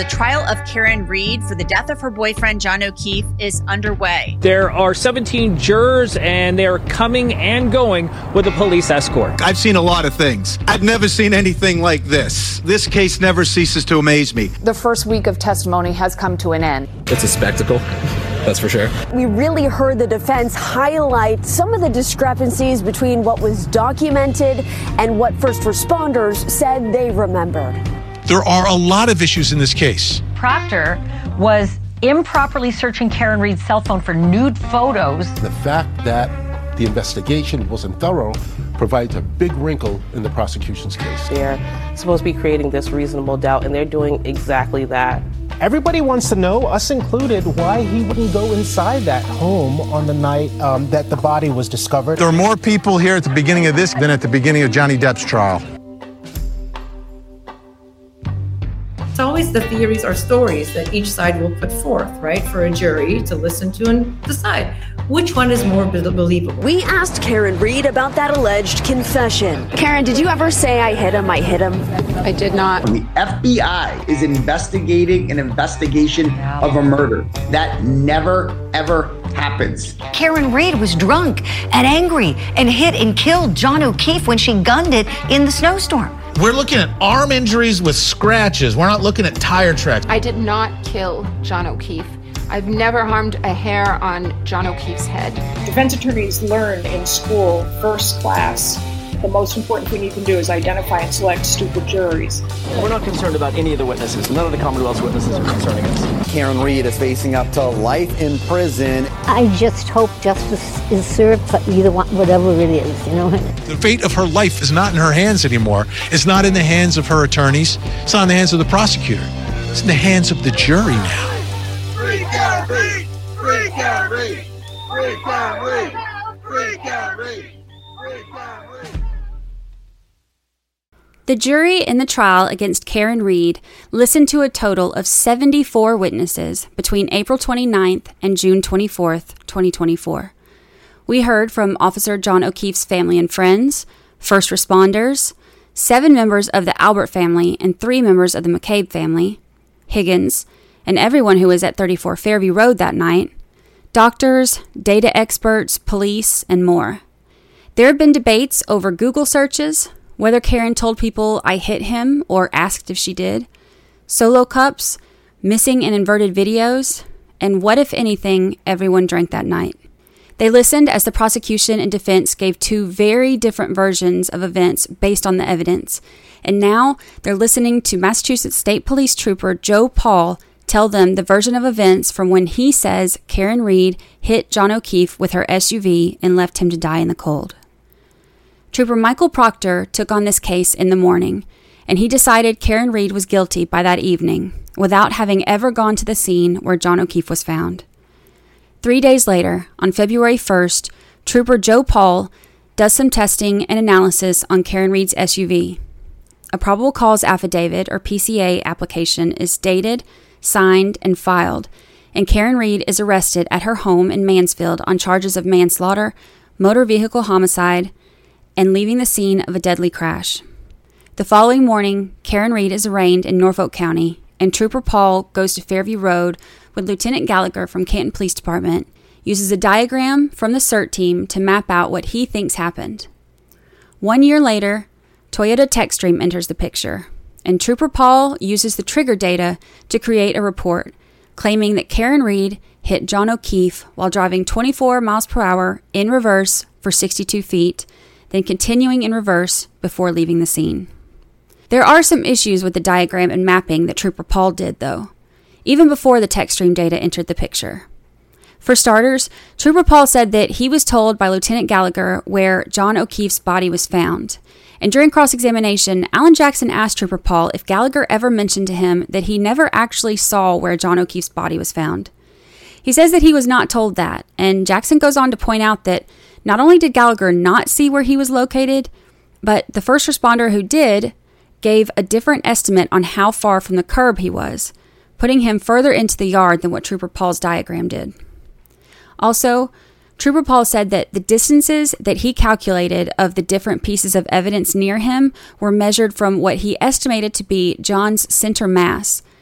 the trial of Karen Read for the death of her boyfriend, John O'Keefe, is underway. There are 17 jurors, and they're coming and going with a police escort. I've seen a lot of things. I've never seen anything like this. This case never ceases to amaze me. The first week of testimony has come to an end. It's a spectacle, that's for sure. We really heard the defense highlight some of the discrepancies between what was documented and what first responders said they remembered. There are a lot of issues in this case. Proctor was improperly searching Karen Read's cell phone for nude photos. The fact that the investigation wasn't thorough provides a big wrinkle in the prosecution's case. They're supposed to be creating this reasonable doubt, and they're doing exactly that. Everybody wants to know, us included, why he wouldn't go inside that home on the night that the body was discovered. There are more people here at the beginning of this than at the beginning of Johnny Depp's trial. It's always the theories or stories that each side will put forth, right, for a jury to listen to and decide which one is more believable. We asked Karen Read about that alleged confession. Karen, did you ever say I hit him? I did not. The FBI is investigating an investigation of a murder. That never, ever happens. Karen Read was drunk and angry and hit and killed John O'Keefe when she gunned it in the snowstorm. We're looking at arm injuries with scratches. We're not looking at tire tracks. I did not kill John O'Keefe. I've never harmed a hair on John O'Keefe's head. Defense attorneys learn in school, first class, the most important thing you can do is identify and select stupid juries. We're not concerned about any of the witnesses. None of the Commonwealth's witnesses are concerning us. Karen Read is facing up to life in prison. I just hope justice is served for either one, whatever it is, you know. The fate of her life is not in her hands anymore. It's not in the hands of her attorneys. It's not in the hands of the prosecutor. It's in the hands of the jury now. Free Karen Read! Free Karen Read! Free Karen Read! Free Karen Read! Free Karen Read! The jury in the trial against Karen Read listened to a total of 74 witnesses between April 29th and June 24th, 2024. We heard from Officer John O'Keefe's family and friends, first responders, 7 members of the Albert family and 3 members of the McCabe family, Higgins, and everyone who was at 34 Fairview Road that night, doctors, data experts, police, and more. There have been debates over Google searches, whether Karen told people I hit him or asked if she did, solo cups, missing and inverted videos, and what, if anything, everyone drank that night. They listened as the prosecution and defense gave 2 very different versions of events based on the evidence, and now they're listening to Massachusetts State Police Trooper Joe Paul tell them the version of events from when he says Karen Read hit John O'Keefe with her SUV and left him to die in the cold. Trooper Michael Proctor took on this case in the morning, and he decided Karen Read was guilty by that evening, without having ever gone to the scene where John O'Keefe was found. 3 days later, on February 1st, Trooper Joe Paul does some testing and analysis on Karen Read's SUV. A probable cause affidavit, or PCA, application is dated, signed, and filed, and Karen Read is arrested at her home in Mansfield on charges of manslaughter, motor vehicle homicide, and leaving the scene of a deadly crash. The following morning, Karen Read is arraigned in Norfolk County, and Trooper Paul goes to Fairview Road with Lieutenant Gallagher from Canton Police Department, uses a diagram from the CERT team to map out what he thinks happened. 1 year later, Toyota Techstream enters the picture, and Trooper Paul uses the trigger data to create a report claiming that Karen Read hit John O'Keefe while driving 24 miles per hour in reverse for 62 feet, then continuing in reverse before leaving the scene. There are some issues with the diagram and mapping that Trooper Paul did, though, even before the Techstream data entered the picture. For starters, Trooper Paul said that he was told by Lieutenant Gallagher where John O'Keefe's body was found, and during cross-examination, Alan Jackson asked Trooper Paul if Gallagher ever mentioned to him that he never actually saw where John O'Keefe's body was found. He says that he was not told that, and Jackson goes on to point out that not only did Gallagher not see where he was located, but the first responder who did gave a different estimate on how far from the curb he was, putting him further into the yard than what Trooper Paul's diagram did. Also, Trooper Paul said that the distances that he calculated of the different pieces of evidence near him were measured from what he estimated to be John's center mass,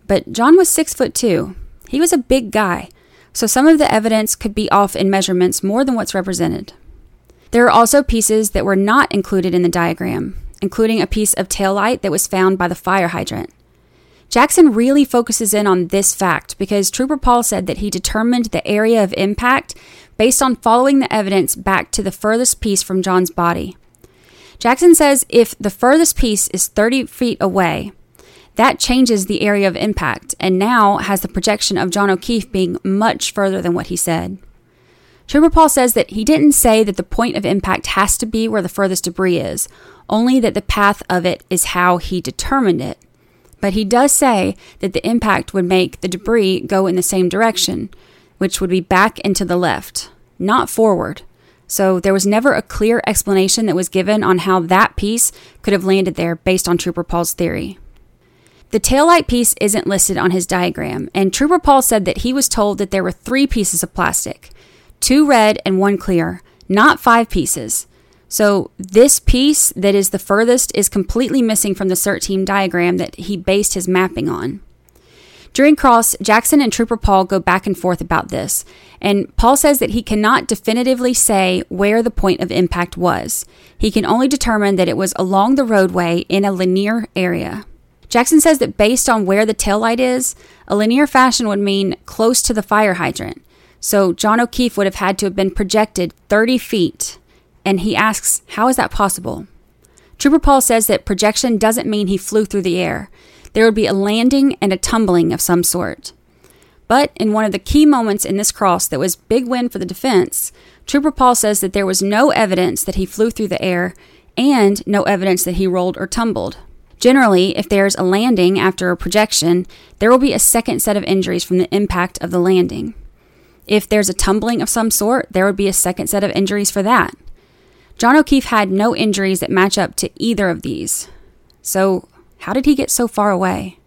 But John was 6'2". He was a big guy, so some of the evidence could be off in measurements more than what's represented. There are also pieces that were not included in the diagram, including a piece of taillight that was found by the fire hydrant. Jackson really focuses in on this fact because Trooper Paul said that he determined the area of impact based on following the evidence back to the furthest piece from John's body. Jackson says if the furthest piece is 30 feet away, that changes the area of impact and now has the projection of John O'Keefe being much further than what he said. Trooper Paul says that he didn't say that the point of impact has to be where the furthest debris is, only that the path of it is how he determined it. But he does say that the impact would make the debris go in the same direction, which would be back and to the left, not forward. So there was never a clear explanation that was given on how that piece could have landed there based on Trooper Paul's theory. The taillight piece isn't listed on his diagram, and Trooper Paul said that he was told that there were 3 pieces of plastic, 2 red and 1 clear, not 5 pieces. So this piece that is the furthest is completely missing from the CERT team diagram that he based his mapping on. During cross, Jackson and Trooper Paul go back and forth about this, and Paul says that he cannot definitively say where the point of impact was. He can only determine that it was along the roadway in a linear area. Jackson says that based on where the taillight is, a linear fashion would mean close to the fire hydrant. So John O'Keefe would have had to have been projected 30 feet. And he asks, how is that possible? Trooper Paul says that projection doesn't mean he flew through the air. There would be a landing and a tumbling of some sort. But in one of the key moments in this cross that was big win for the defense, Trooper Paul says that there was no evidence that he flew through the air and no evidence that he rolled or tumbled. Generally, if there's a landing after a projection, there will be a second set of injuries from the impact of the landing. If there's a tumbling of some sort, there would be a second set of injuries for that. John O'Keefe had no injuries that match up to either of these. So, how did he get so far away?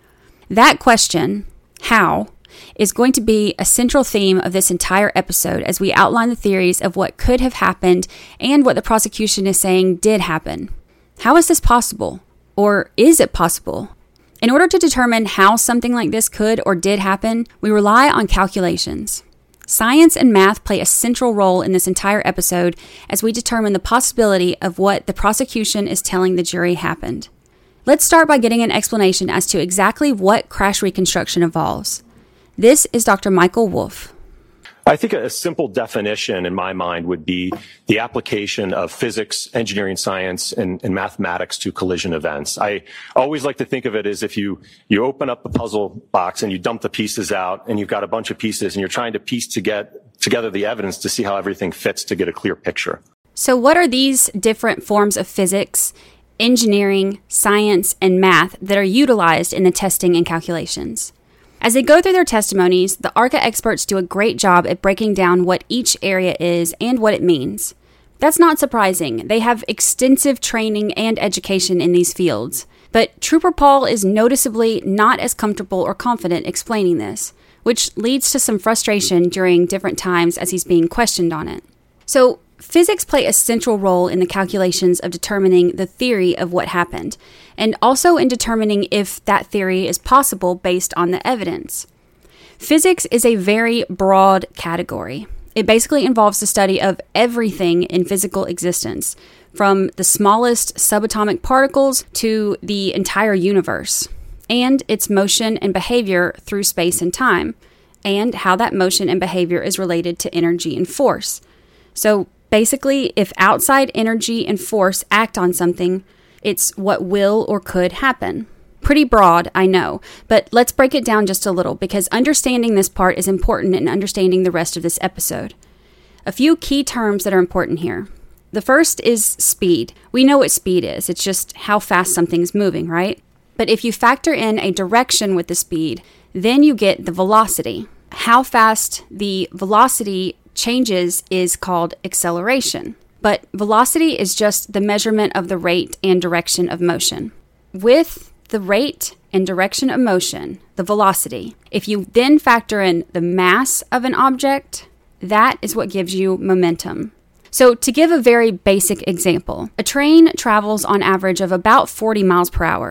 That question, how, is going to be a central theme of this entire episode as we outline the theories of what could have happened and what the prosecution is saying did happen. How is this possible? Or is it possible? In order to determine how something like this could or did happen, we rely on calculations. Science and math play a central role in this entire episode as we determine the possibility of what the prosecution is telling the jury happened. Let's start by getting an explanation as to exactly what crash reconstruction involves. This is Dr. Michael Wolf. I think a simple definition in my mind would be the application of physics, engineering, science, and mathematics to collision events. I always like to think of it as if you open up a puzzle box and you dump the pieces out and you've got a bunch of pieces and you're trying to piece together the evidence to see how everything fits to get a clear picture. So what are these different forms of physics, engineering, science, and math that are utilized in the testing and calculations? As they go through their testimonies, the ARCA experts do a great job at breaking down what each area is and what it means. That's not surprising. They have extensive training and education in these fields. But Trooper Paul is noticeably not as comfortable or confident explaining this, which leads to some frustration during different times as he's being questioned on it. So, physics play a central role in the calculations of determining the theory of what happened, and also in determining if that theory is possible based on the evidence. Physics is a very broad category. It basically involves the study of everything in physical existence, from the smallest subatomic particles to the entire universe, and its motion and behavior through space and time, and how that motion and behavior is related to energy and force. So, basically, if outside energy and force act on something, it's what will or could happen. Pretty broad, I know, but let's break it down just a little because understanding this part is important in understanding the rest of this episode. A few key terms that are important here. The first is speed. We know what speed is. It's just how fast something's moving, right? But if you factor in a direction with the speed, then you get the velocity. How fast the velocity changes is called acceleration. But velocity is just the measurement of the rate and direction of motion. With the rate and direction of motion, the velocity, if you then factor in the mass of an object, that is what gives you momentum. So to give a very basic example, a train travels on average of about 40 miles per hour.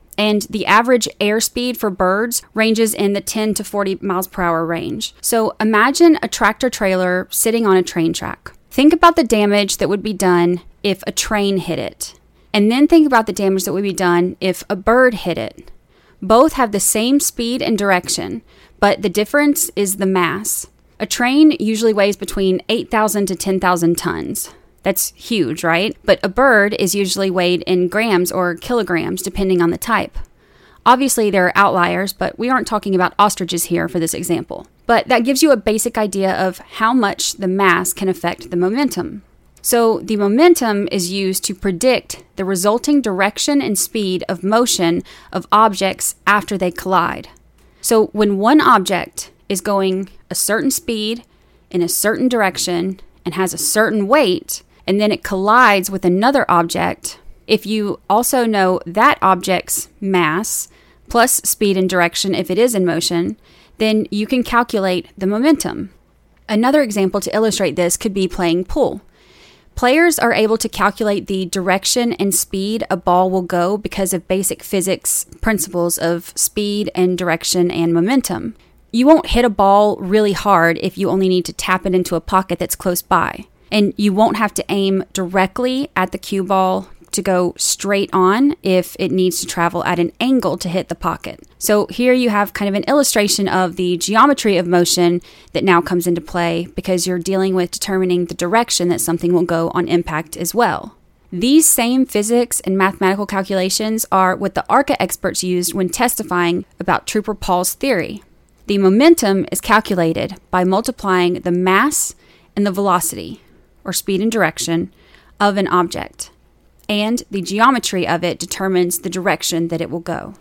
And the average airspeed for birds ranges in the 10 to 40 miles per hour range. So imagine a tractor trailer sitting on a train track. Think about the damage that would be done if a train hit it. And then think about the damage that would be done if a bird hit it. Both have the same speed and direction, but the difference is the mass. A train usually weighs between 8,000 to 10,000 tons. That's huge, right? But a bird is usually weighed in grams or kilograms, depending on the type. Obviously, there are outliers, but we aren't talking about ostriches here for this example. But that gives you a basic idea of how much the mass can affect the momentum. So the momentum is used to predict the resulting direction and speed of motion of objects after they collide. So when one object is going a certain speed in a certain direction and has a certain weight, and then it collides with another object, if you also know that object's mass plus speed and direction if it is in motion, then you can calculate the momentum. Another example to illustrate this could be playing pool. Players are able to calculate the direction and speed a ball will go because of basic physics principles of speed and direction and momentum. You won't hit a ball really hard if you only need to tap it into a pocket that's close by. And you won't have to aim directly at the cue ball to go straight on if it needs to travel at an angle to hit the pocket. So here you have kind of an illustration of the geometry of motion that now comes into play because you're dealing with determining the direction that something will go on impact as well. These same physics and mathematical calculations are what the ARCA experts used when testifying about Trooper Paul's theory. The momentum is calculated by multiplying the mass and the velocity, or speed and direction, of an object, and the geometry of it determines the direction that it will go.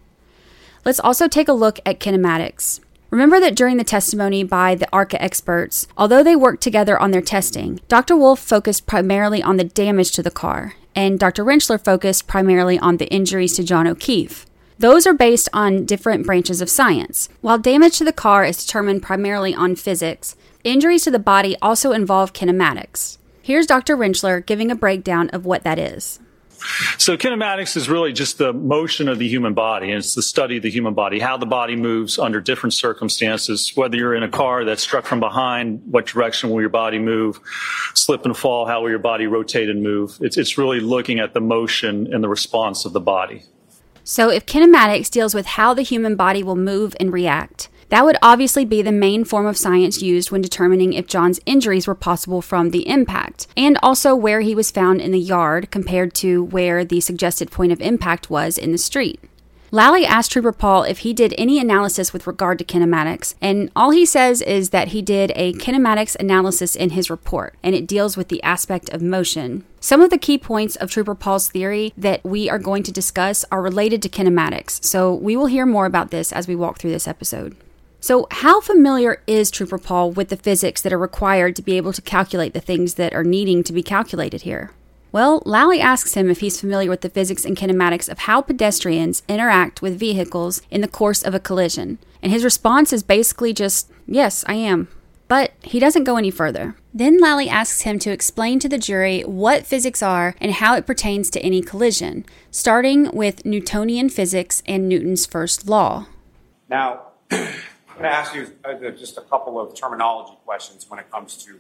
Let's also take a look at kinematics. Remember that during the testimony by the ARCA experts, although they worked together on their testing, Dr. Wolf focused primarily on the damage to the car, and Dr. Rentschler focused primarily on the injuries to John O'Keefe. Those are based on different branches of science. While damage to the car is determined primarily on physics, injuries to the body also involve kinematics. Here's Dr. Rentschler giving a breakdown of what that is. So kinematics is really just the motion of the human body, and it's the study of the human body, how the body moves under different circumstances, whether you're in a car that's struck from behind, what direction will your body move, slip and fall, how will your body rotate and move. It's really looking at the motion and the response of the body. So if kinematics deals with how the human body will move and react, that would obviously be the main form of science used when determining if John's injuries were possible from the impact, and also where he was found in the yard compared to where the suggested point of impact was in the street. Lally asked Trooper Paul if he did any analysis with regard to kinematics, and all he says is that he did a kinematics analysis in his report, and it deals with the aspect of motion. Some of the key points of Trooper Paul's theory that we are going to discuss are related to kinematics, so we will hear more about this as we walk through this episode. So how familiar is Trooper Paul with the physics that are required to be able to calculate the things that are needing to be calculated here? Well, Lally asks him if he's familiar with the physics and kinematics of how pedestrians interact with vehicles in the course of a collision. And his response is basically just, yes, I am. But he doesn't go any further. Then Lally asks him to explain to the jury what physics are and how it pertains to any collision, starting with Newtonian physics and Newton's first law. Now, I'm going to ask you just a couple of terminology questions when it comes to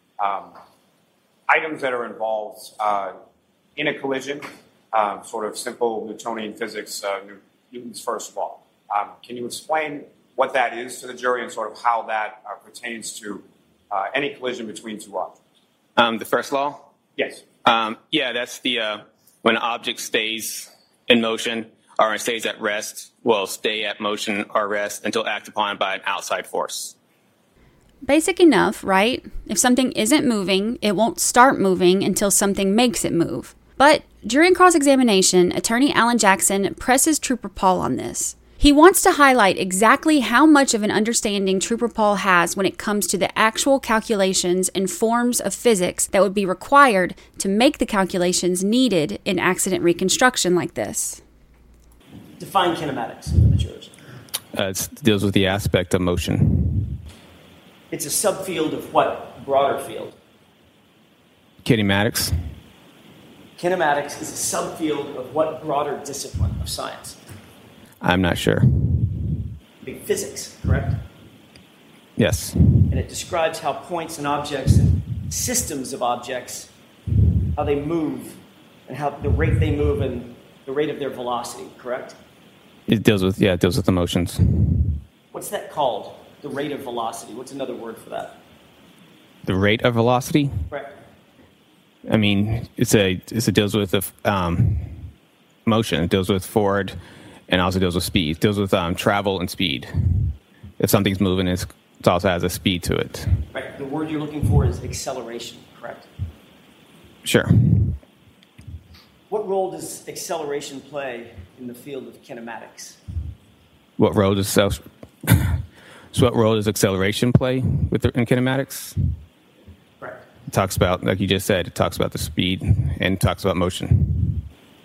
items that are involved in a collision, sort of simple Newtonian physics, Newton's first law. Can you explain what that is to the jury and sort of how that pertains to any collision between two objects? The first law? Yes. Yeah, that's the when an object stays in motion or it stays at rest, will stay at motion or rest until acted upon by an outside force. Basic enough, right? If something isn't moving, it won't start moving until something makes it move. But during cross-examination, attorney Alan Jackson presses Trooper Paul on this. He wants to highlight exactly how much of an understanding Trooper Paul has when it comes to the actual calculations and forms of physics that would be required to make the calculations needed in accident reconstruction like this. Define kinematics for the jurors. It deals with the aspect of motion. It's a subfield of what broader field? Kinematics. Kinematics is a subfield of what broader discipline of science? I'm not sure. Big physics, correct? Yes. And it describes how points and objects and systems of objects, how they move, and how the rate they move and the rate of their velocity, correct? It deals with emotions. What's that called? The rate of velocity. What's another word for that? The rate of velocity? Correct. I mean, it deals with motion. It deals with forward, and also deals with speed. It deals with travel and speed. If something's moving, it also has a speed to it. Right. The word you're looking for is acceleration, correct? Sure. What role does acceleration play in the field of kinematics? What role does acceleration play in kinematics? Correct. It talks about, like you just said, it talks about the speed and talks about motion.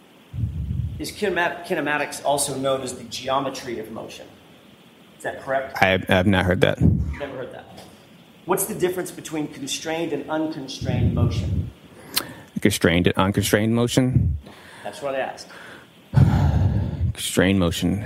Is kinematics also known as the geometry of motion? Is that correct? I have not heard that. Never heard that. What's the difference between constrained and unconstrained motion? Constrained and unconstrained motion? That's what I asked. Constrained motion.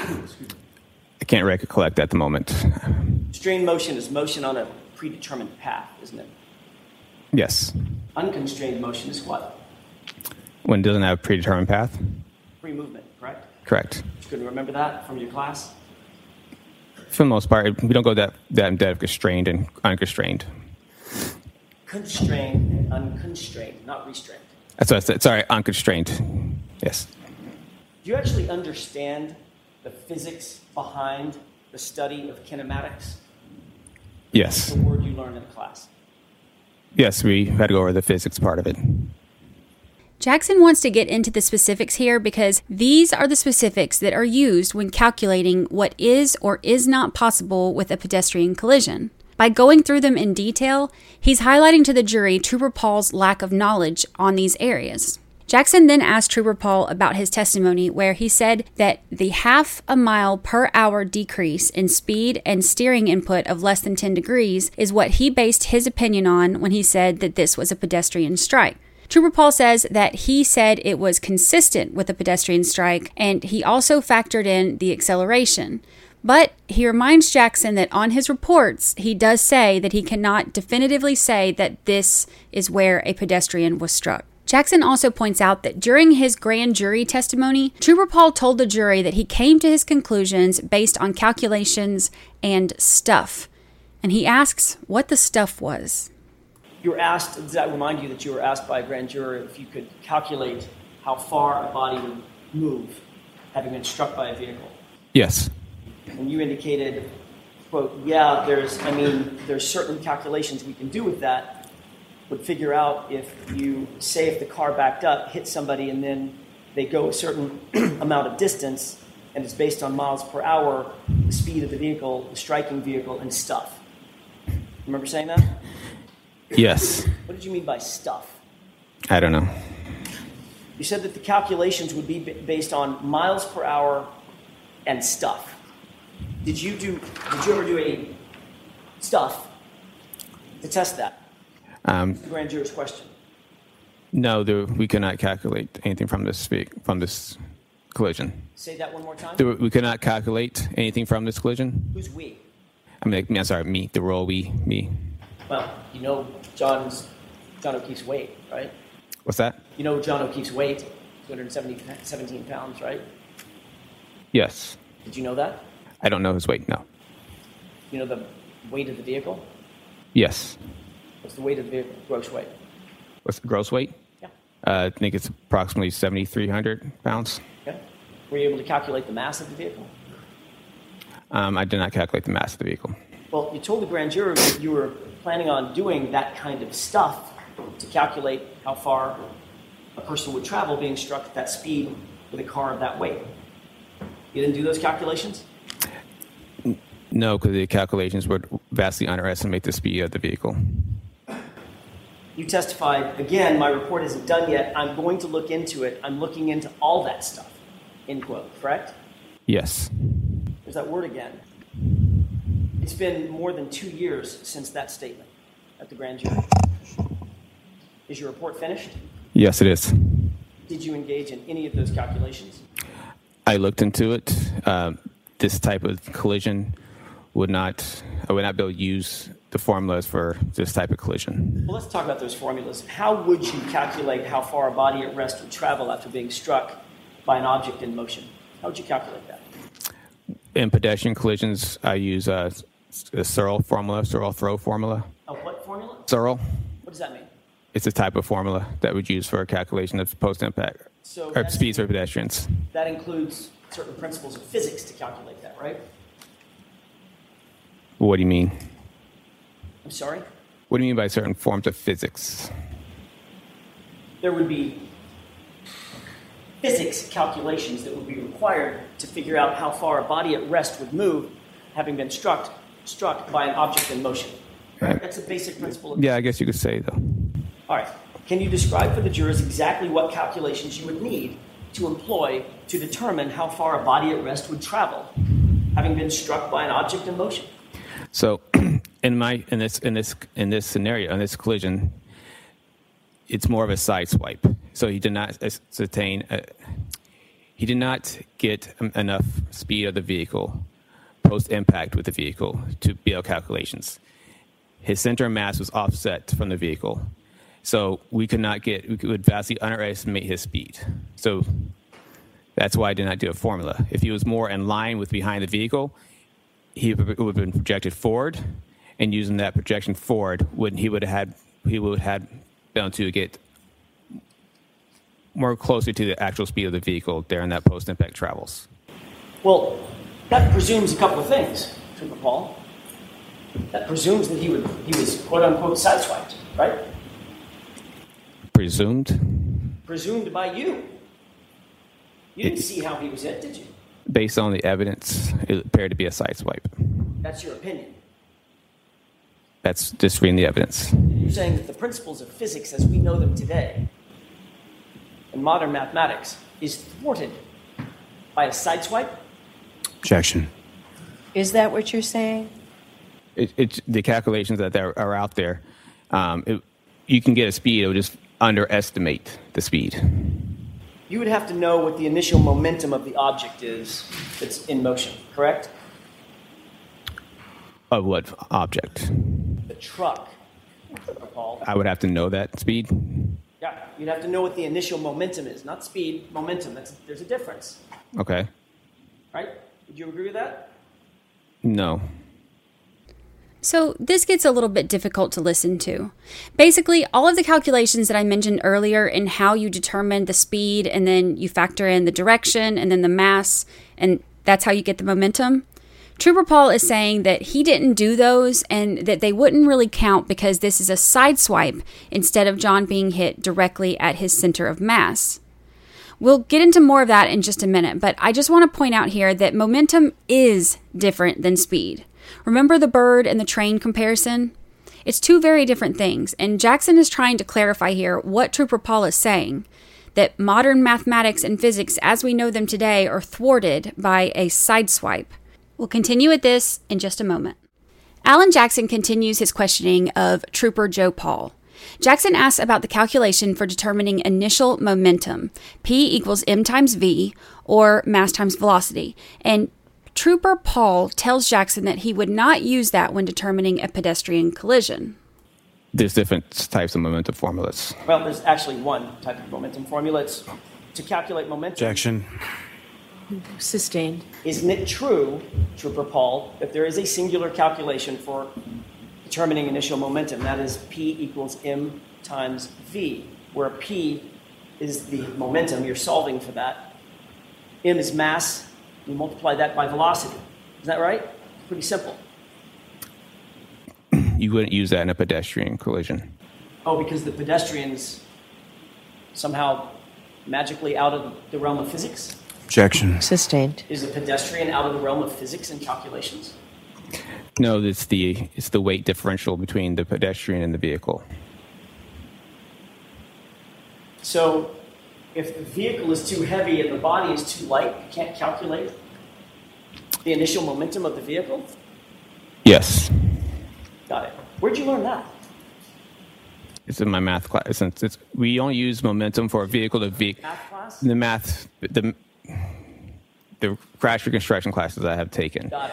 I can't recollect at the moment. Constrained motion is motion on a predetermined path, isn't it? Yes. Unconstrained motion is what? When it doesn't have a predetermined path? Free movement, correct? Correct. You couldn't remember that from your class? For the most part, we don't go that in depth of constrained and unconstrained. Constrained and unconstrained, not restrained. That's what I said. Sorry, unconstrained. Yes. Do you actually understand the physics behind the study of kinematics? Yes. The word you learned in class. Yes, we had to go over the physics part of it. Jackson wants to get into the specifics here because these are the specifics that are used when calculating what is or is not possible with a pedestrian collision. By going through them in detail, he's highlighting to the jury Trooper Paul's lack of knowledge on these areas. Jackson then asked Trooper Paul about his testimony where he said that the half a mile per hour decrease in speed and steering input of less than 10 degrees is what he based his opinion on when he said that this was a pedestrian strike. Trooper Paul says that he said it was consistent with a pedestrian strike, and he also factored in the acceleration. But he reminds Jackson that on his reports, he does say that he cannot definitively say that this is where a pedestrian was struck. Jackson also points out that during his grand jury testimony, Trooper Paul told the jury that he came to his conclusions based on calculations and stuff. And he asks what the stuff was. You were asked, does that remind you that you were asked by a grand juror if you could calculate how far a body would move having been struck by a vehicle? Yes. And you indicated, quote, yeah, there's certain calculations we can do with that. Would figure out if the car backed up, hit somebody, and then they go a certain amount of distance, and it's based on miles per hour, the speed of the vehicle, the striking vehicle, and stuff. Remember saying that? Yes. What did you mean by stuff? I don't know. You said that the calculations would be based on miles per hour and stuff. Did you ever do any stuff to test that? The grand juror's question. No, we cannot calculate anything from this collision. Say that one more time. We cannot calculate anything from this collision. Who's we? I'm sorry, me. The role me. Well, you know John O'Keefe's weight, right? What's that? You know John O'Keefe's weight, 217 pounds, right? Yes. Did you know that? I don't know his weight, no. You know the weight of the vehicle? Yes. What's the weight of the vehicle, gross weight? What's the gross weight? Yeah. I think it's approximately 7,300 pounds. Okay. Were you able to calculate the mass of the vehicle? I did not calculate the mass of the vehicle. Well, you told the grand jury that you were planning on doing that kind of stuff to calculate how far a person would travel being struck at that speed with a car of that weight. You didn't do those calculations? No, because the calculations would vastly underestimate the speed of the vehicle. You testified, again, my report isn't done yet. I'm going to look into it. I'm looking into all that stuff, end quote, correct? Yes. There's that word again. It's been more than 2 years since that statement at the grand jury. Is your report finished? Yes, it is. Did you engage in any of those calculations? I looked into it. This type of collision I would not be able to use the formulas for this type of collision. Well, let's talk about those formulas. How would you calculate how far a body at rest would travel after being struck by an object in motion? How would you calculate that? In pedestrian collisions, I use a Searle throw formula. A what formula? Searle. What does that mean? It's a type of formula that we use for a calculation of post-impact or speeds for pedestrians. That includes certain principles of physics to calculate that, right? What do you mean? I'm sorry? What do you mean by certain forms of physics? There would be physics calculations that would be required to figure out how far a body at rest would move having been struck by an object in motion. Right? That's a basic principle. Yeah, I guess you could say, though. All right. Can you describe for the jurors exactly what calculations you would need to employ to determine how far a body at rest would travel having been struck by an object in motion? So, in this scenario, in this collision, it's more of a side swipe. So he did not he did not get enough speed of the vehicle post impact with the vehicle to be able calculations. His center of mass was offset from the vehicle, so we would vastly underestimate his speed. So that's why I did not do a formula. If he was more in line with behind the vehicle, he would have been projected forward, and using that projection forward, he would have been able to get more closer to the actual speed of the vehicle during that post-impact travels. Well, that presumes a couple of things, Trooper Paul. That presumes that he was quote-unquote sideswiped, right? Presumed? Presumed by you. You didn't see how he was hit, did you? Based on the evidence, it appeared to be a sideswipe. That's your opinion. That's just reading the evidence. You're saying that the principles of physics as we know them today in modern mathematics is thwarted by a sideswipe? Objection. Is that what you're saying? It's the calculations that are out there. You can get a speed, it would just underestimate the speed. You would have to know what the initial momentum of the object is that's in motion, correct? Of what object? The truck, Paul. I would have to know that speed. Yeah, you'd have to know what the initial momentum is, not speed, momentum. There's a difference. Okay. Right? Would you agree with that? No. So this gets a little bit difficult to listen to. Basically, all of the calculations that I mentioned earlier in how you determine the speed and then you factor in the direction and then the mass, and that's how you get the momentum. Trooper Paul is saying that he didn't do those and that they wouldn't really count because this is a sideswipe instead of John being hit directly at his center of mass. We'll get into more of that in just a minute, but I just want to point out here that momentum is different than speed. Remember the bird and the train comparison? It's two very different things, and Jackson is trying to clarify here what Trooper Paul is saying, that modern mathematics and physics as we know them today are thwarted by a sideswipe. We'll continue with this in just a moment. Alan Jackson continues his questioning of Trooper Joe Paul. Jackson asks about the calculation for determining initial momentum, P equals m times v, or mass times velocity, and Trooper Paul tells Jackson that he would not use that when determining a pedestrian collision. There's different types of momentum formulas. Well, there's actually one type of momentum formula. It's to calculate momentum. Objection. Sustained. Isn't it true, Trooper Paul, that there is a singular calculation for determining initial momentum? That is P equals m times v, where P is the momentum. You're solving for that. M is mass. You multiply that by velocity. Is that right? Pretty simple. You wouldn't use that in a pedestrian collision. Oh, because the pedestrian's somehow magically out of the realm of physics? Objection. Sustained. Is the pedestrian out of the realm of physics and calculations? No, it's the weight differential between the pedestrian and the vehicle. So if the vehicle is too heavy and the body is too light, you can't calculate the initial momentum of the vehicle? Yes. Got it. Where'd you learn that? It's in my math class. We only use momentum for a vehicle to vehicle. Math class? The math. the crash reconstruction classes I have taken. Got it.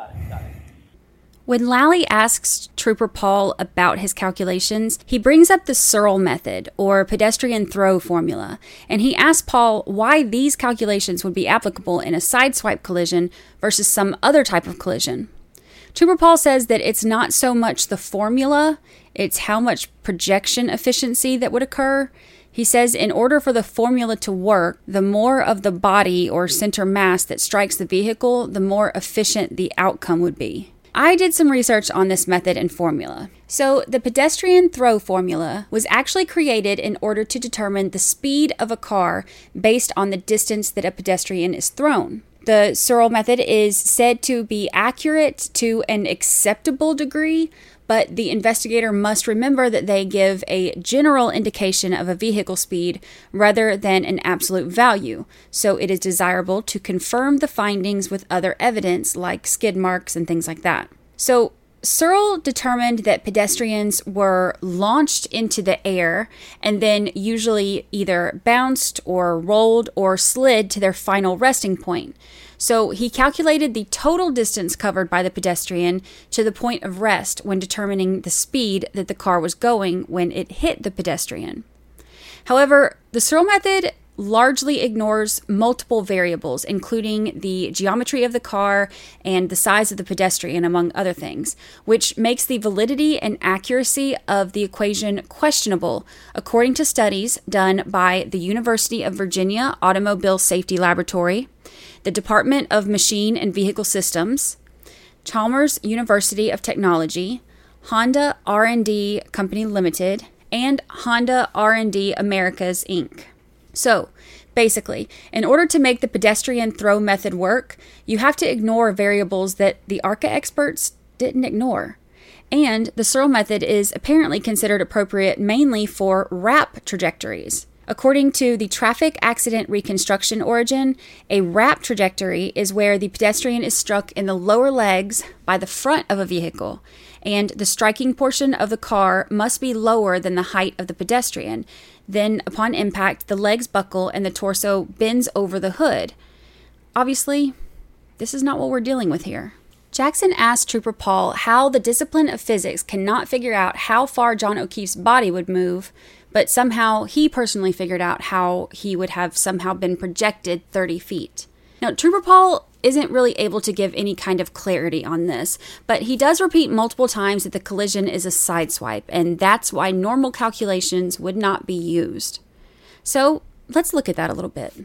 When Lally asks Trooper Paul about his calculations, he brings up the Searle method, or pedestrian throw formula, and he asks Paul why these calculations would be applicable in a sideswipe collision versus some other type of collision. Trooper Paul says that it's not so much the formula, it's how much projection efficiency that would occur. He says in order for the formula to work, the more of the body or center mass that strikes the vehicle, the more efficient the outcome would be. I did some research on this method and formula. So the pedestrian throw formula was actually created in order to determine the speed of a car based on the distance that a pedestrian is thrown. The Searle method is said to be accurate to an acceptable degree, but the investigator must remember that they give a general indication of a vehicle speed rather than an absolute value, so it is desirable to confirm the findings with other evidence like skid marks and things like that. So Searle determined that pedestrians were launched into the air and then usually either bounced or rolled or slid to their final resting point. So he calculated the total distance covered by the pedestrian to the point of rest when determining the speed that the car was going when it hit the pedestrian. However, the Searle method largely ignores multiple variables, including the geometry of the car and the size of the pedestrian, among other things, which makes the validity and accuracy of the equation questionable, according to studies done by the University of Virginia Automobile Safety Laboratory, the Department of Machine and Vehicle Systems, Chalmers University of Technology, Honda R&D Company Limited, and Honda R&D Americas, Inc. So, basically, in order to make the pedestrian throw method work, you have to ignore variables that the ARCA experts didn't ignore. And the Searle method is apparently considered appropriate mainly for wrap trajectories. According to the Traffic Accident Reconstruction Origin, a wrap trajectory is where the pedestrian is struck in the lower legs by the front of a vehicle, and the striking portion of the car must be lower than the height of the pedestrian. Then, upon impact, the legs buckle and the torso bends over the hood. Obviously, this is not what we're dealing with here. Jackson asked Trooper Paul how the discipline of physics cannot figure out how far John O'Keefe's body would move, but somehow he personally figured out how he would have somehow been projected 30 feet. Now, Trooper Paul isn't really able to give any kind of clarity on this, but he does repeat multiple times that the collision is a sideswipe, and that's why normal calculations would not be used. So, let's look at that a little bit.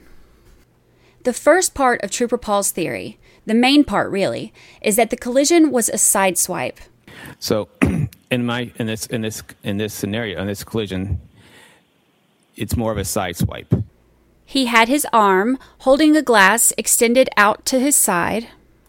The first part of Trooper Paul's theory, the main part really, is that the collision was a sideswipe. So, in this scenario, in this collision, it's more of a sideswipe. He had his arm holding a glass extended out to his side.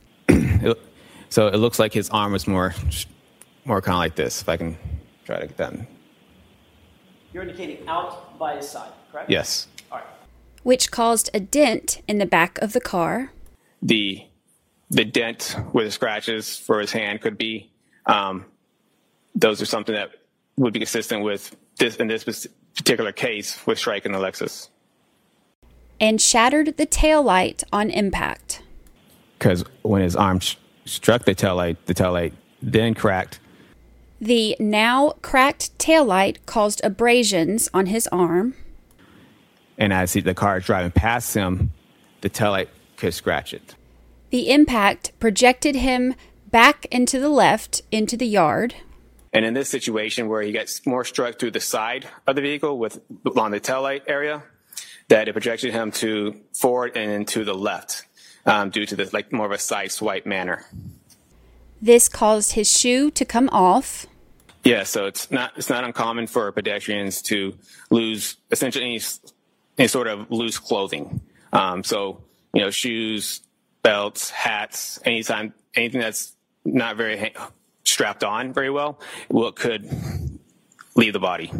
So it looks like his arm was more kind of like this, if I can try to get that. You're indicating out by his side, correct? Yes. All right. Which caused a dent in the back of the car. The dent where the scratches for his hand could be, those are something that would be consistent with this in this particular case with striking the Lexus. And shattered the taillight on impact. Because when his arm struck the taillight then cracked. The now cracked taillight caused abrasions on his arm. And as the car is driving past him, the taillight could scratch it. The impact projected him back into the left into the yard. And in this situation where he gets more struck through the side of the vehicle along the taillight area, that it projected him to forward and then to the left due to this more of a side swipe manner. This caused his shoe to come off. Yeah, so it's not uncommon for pedestrians to lose essentially any sort of loose clothing. So shoes, belts, hats, anything that's not very strapped on very well, could leave the body.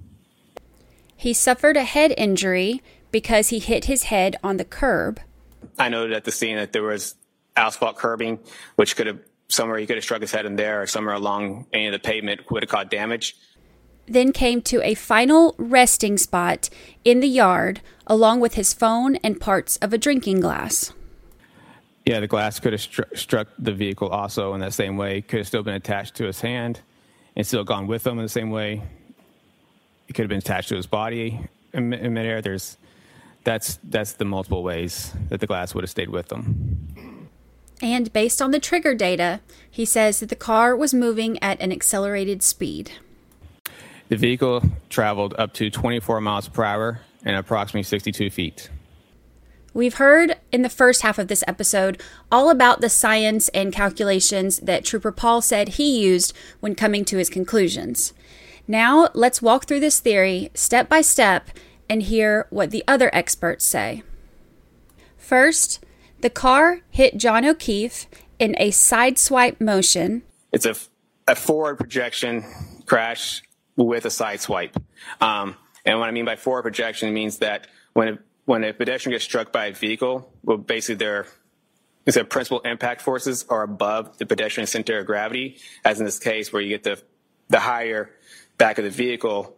He suffered a head injury because he hit his head on the curb. I noted at the scene that there was asphalt curbing, which could have somewhere he could have struck his head in there, or somewhere along any of the pavement would have caused damage. Then came to a final resting spot in the yard, along with his phone and parts of a drinking glass. Yeah, the glass could have struck the vehicle also in that same way. Could have still been attached to his hand and still gone with him in the same way. It could have been attached to his body in midair. That's the multiple ways that the glass would have stayed with him. And based on the trigger data, he says that the car was moving at an accelerated speed. The vehicle traveled up to 24 miles per hour and approximately 62 feet. We've heard in the first half of this episode all about the science and calculations that Trooper Paul said he used when coming to his conclusions. Now, let's walk through this theory step by step and hear what the other experts say. First, the car hit John O'Keefe in a sideswipe motion. It's a forward projection crash with a side swipe. And what I mean by forward projection, it means that when a pedestrian gets struck by a vehicle, well, basically their principal impact forces are above the pedestrian center of gravity, as in this case where you get the higher back of the vehicle.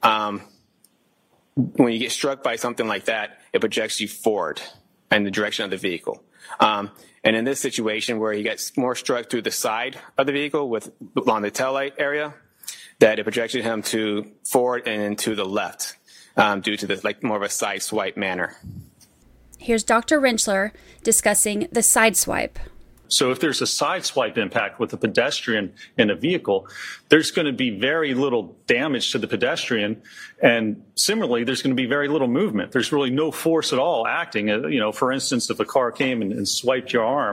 When you get struck by something like that, it projects you forward in the direction of the vehicle. And in this situation where he gets more struck through the side of the vehicle along the taillight area, that it projected him to forward and to the left due to more of a side swipe manner. Here's Dr. Rentschler discussing the side swipe. So if there's a side swipe impact with a pedestrian in a vehicle, there's going to be very little damage to the pedestrian. And similarly, there's going to be very little movement. There's really no force at all acting. For instance, if a car came and swiped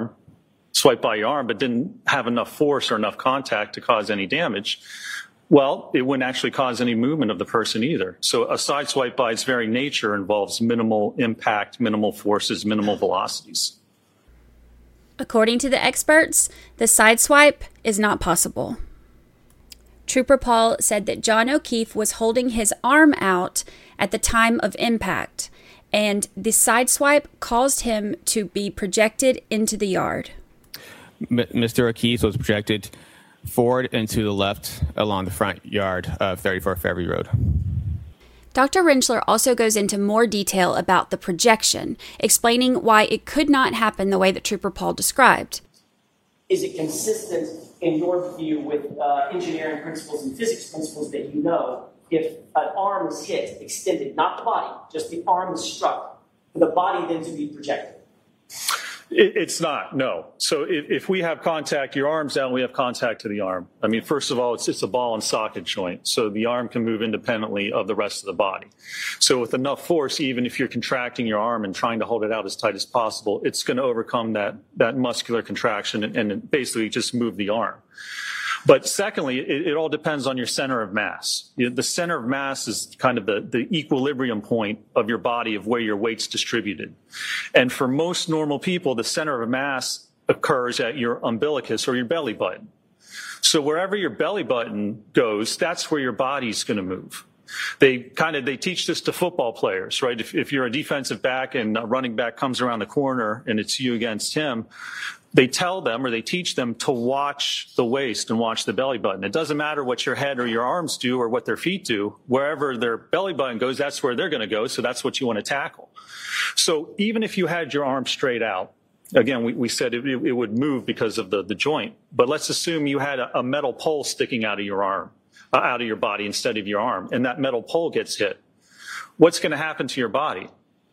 by your arm, but didn't have enough force or enough contact to cause any damage, well, it wouldn't actually cause any movement of the person either. So a side swipe by its very nature involves minimal impact, minimal forces, minimal velocities. According to the experts, the side swipe is not possible. Trooper Paul said that John O'Keefe was holding his arm out at the time of impact, and the side swipe caused him to be projected into the yard. Mr. O'Keefe was projected forward and to the left along the front yard of 34 Fairview Road. Dr. Rentschler also goes into more detail about the projection, explaining why it could not happen the way that Trooper Paul described. Is it consistent, in your view, with engineering principles and physics principles that you know, if an arm is hit, extended, not the body, just the arm is struck, for the body then to be projected? It's not, no. So if we have contact, your arm's down, we have contact to the arm. I mean, first of all, it's a ball and socket joint, so the arm can move independently of the rest of the body. So with enough force, even if you're contracting your arm and trying to hold it out as tight as possible, it's going to overcome that muscular contraction and basically just move the arm. But secondly, it all depends on your center of mass. The center of mass is kind of the equilibrium point of your body of where your weight's distributed. And for most normal people, the center of mass occurs at your umbilicus or your belly button. So wherever your belly button goes, that's where your body's going to move. They teach this to football players, right? If you're a defensive back and a running back comes around the corner and it's you against him, they tell them or they teach them to watch the waist and watch the belly button. It doesn't matter what your head or your arms do or what their feet do. Wherever their belly button goes, that's where they're going to go. So that's what you want to tackle. So even if you had your arm straight out, again, we said it would move because of the joint. But let's assume you had a metal pole sticking out of your arm, out of your body instead of your arm, and that metal pole gets hit. What's going to happen to your body?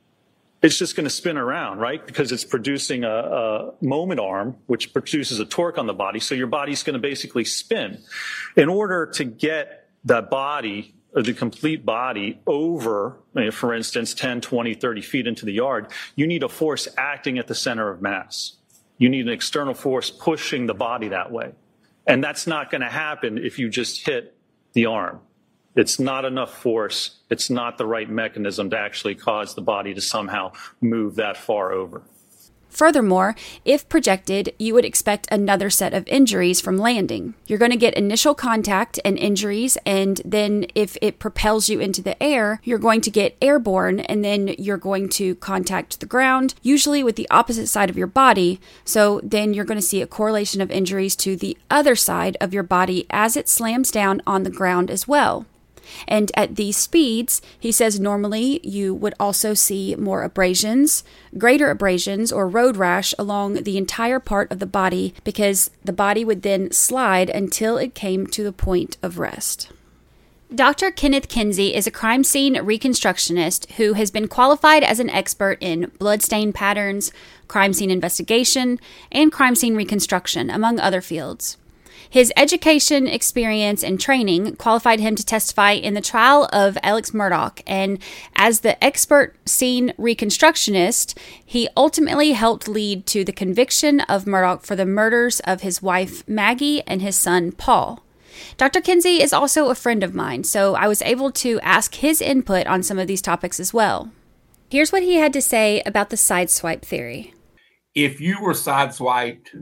It's just going to spin around, right? Because it's producing a moment arm, which produces a torque on the body. So your body's going to basically spin. In order to get that body, or the complete body, over, for instance, 10, 20, 30 feet into the yard, you need a force acting at the center of mass. You need an external force pushing the body that way. And that's not going to happen if you just hit the arm. It's not enough force. It's not the right mechanism to actually cause the body to somehow move that far over. Furthermore, if projected, you would expect another set of injuries from landing. You're going to get initial contact and injuries, and then if it propels you into the air, you're going to get airborne, and then you're going to contact the ground, usually with the opposite side of your body. So then you're going to see a correlation of injuries to the other side of your body as it slams down on the ground as well. And at these speeds, he says normally you would also see more abrasions, greater abrasions or road rash along the entire part of the body because the body would then slide until it came to the point of rest. Dr. Kenneth Kinsey is a crime scene reconstructionist who has been qualified as an expert in bloodstain patterns, crime scene investigation, and crime scene reconstruction, among other fields. His education, experience, and training qualified him to testify in the trial of Alex Murdaugh, and as the expert scene reconstructionist, he ultimately helped lead to the conviction of Murdaugh for the murders of his wife Maggie and his son Paul. Dr. Kinsey is also a friend of mine, so I was able to ask his input on some of these topics as well. Here's what he had to say about the sideswipe theory. If you were sideswiped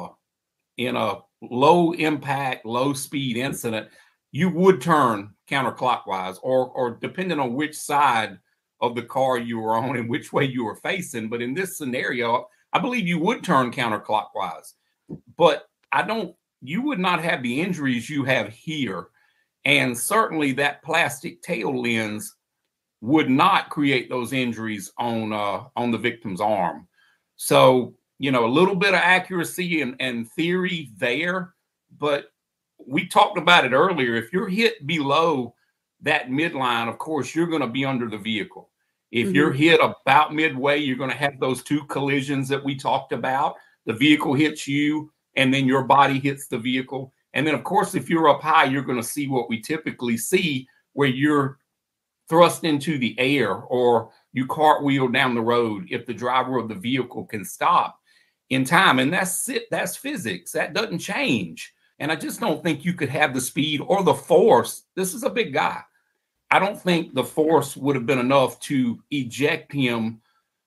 in a low impact, low speed incident, you would turn counterclockwise or depending on which side of the car you were on and which way you were facing. But in this scenario, I believe you would turn counterclockwise, but you would not have the injuries you have here. And certainly that plastic tail lens would not create those injuries on the victim's arm. So, a little bit of accuracy and theory there, but we talked about it earlier. If you're hit below that midline, of course, you're going to be under the vehicle. If you're hit about midway, you're going to have those two collisions that we talked about. The vehicle hits you, and then your body hits the vehicle. And then, of course, if you're up high, you're going to see what we typically see, where you're thrust into the air or you cartwheel down the road if the driver of the vehicle can stop in time. And that's it. That's physics. That doesn't change. And I just don't think you could have the speed or the force. This is a big guy. I don't think the force would have been enough to eject him,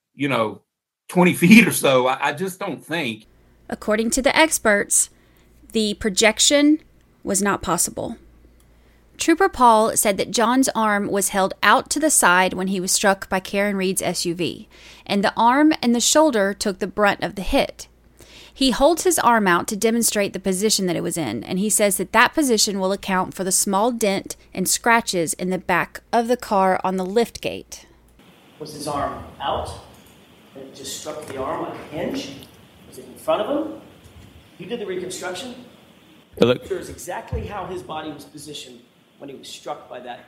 20 feet or so. I just don't think. According to the experts, the projection was not possible. Trooper Paul said that John's arm was held out to the side when he was struck by Karen Reed's SUV, and the arm and the shoulder took the brunt of the hit. He holds his arm out to demonstrate the position that it was in, and he says that position will account for the small dent and scratches in the back of the car on the lift gate. Was his arm out? And it just struck the arm like a hinge? Was it in front of him? You did the reconstruction? It shows exactly how his body was positioned when he was struck by that.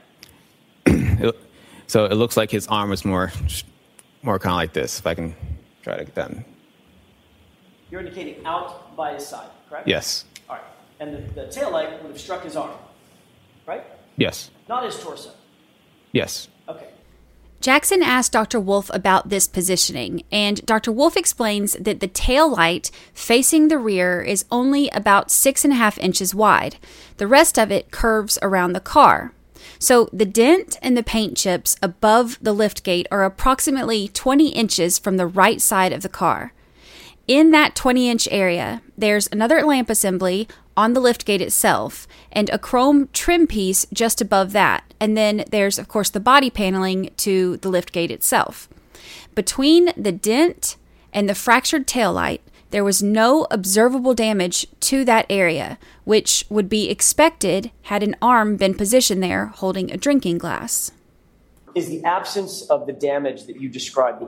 So it looks like his arm was more kind of like this, if I can try to get that. You're indicating out by his side, correct? Yes. All right. And the taillight would have struck his arm, right? Yes. Not his torso. Yes. Okay. Jackson asked Dr. Wolf about this positioning, and Dr. Wolf explains that the tail light facing the rear is only about 6.5 inches wide. The rest of it curves around the car. So the dent and the paint chips above the liftgate are approximately 20 inches from the right side of the car. In that 20-inch area, there's another lamp assembly on the liftgate itself and a chrome trim piece just above that. And then there's, of course, the body paneling to the liftgate itself. Between the dent and the fractured taillight, there was no observable damage to that area, which would be expected had an arm been positioned there holding a drinking glass. Is the absence of the damage that you described,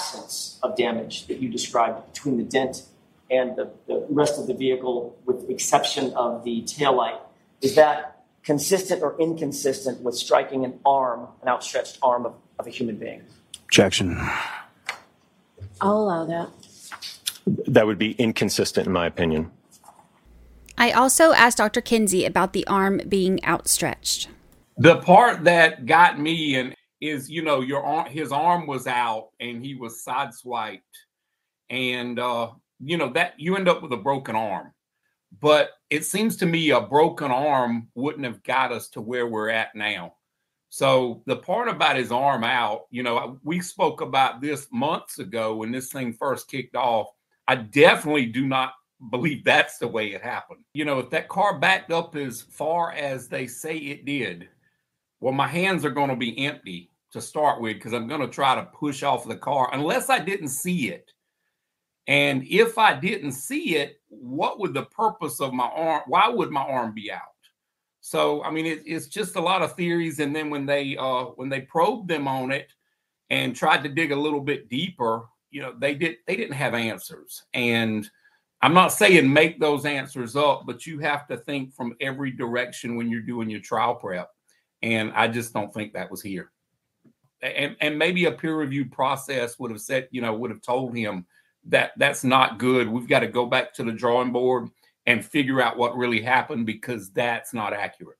between the dent and the rest of the vehicle, with the exception of the taillight, is that consistent or inconsistent with striking an outstretched arm of a human being? Objection. I'll allow that. That would be inconsistent, in my opinion. I also asked Dr. Kinsey about the arm being outstretched. The part that got me is, his arm was out and he was sideswiped, and that you end up with a broken arm. But it seems to me a broken arm wouldn't have got us to where we're at now. So the part about his arm out, we spoke about this months ago when this thing first kicked off. I definitely do not believe that's the way it happened. If that car backed up as far as they say it did, well, my hands are going to be empty to start with, because I'm going to try to push off the car unless I didn't see it. And if I didn't see it, what would the purpose of my arm? Why would my arm be out? So, I mean, it's just a lot of theories. And then when they probed them on it and tried to dig a little bit deeper, they didn't have answers. And I'm not saying make those answers up, but you have to think from every direction when you're doing your trial prep. And I just don't think that was here. And maybe a peer review process would have said, would have told him that that's not good. We've got to go back to the drawing board and figure out what really happened, because that's not accurate.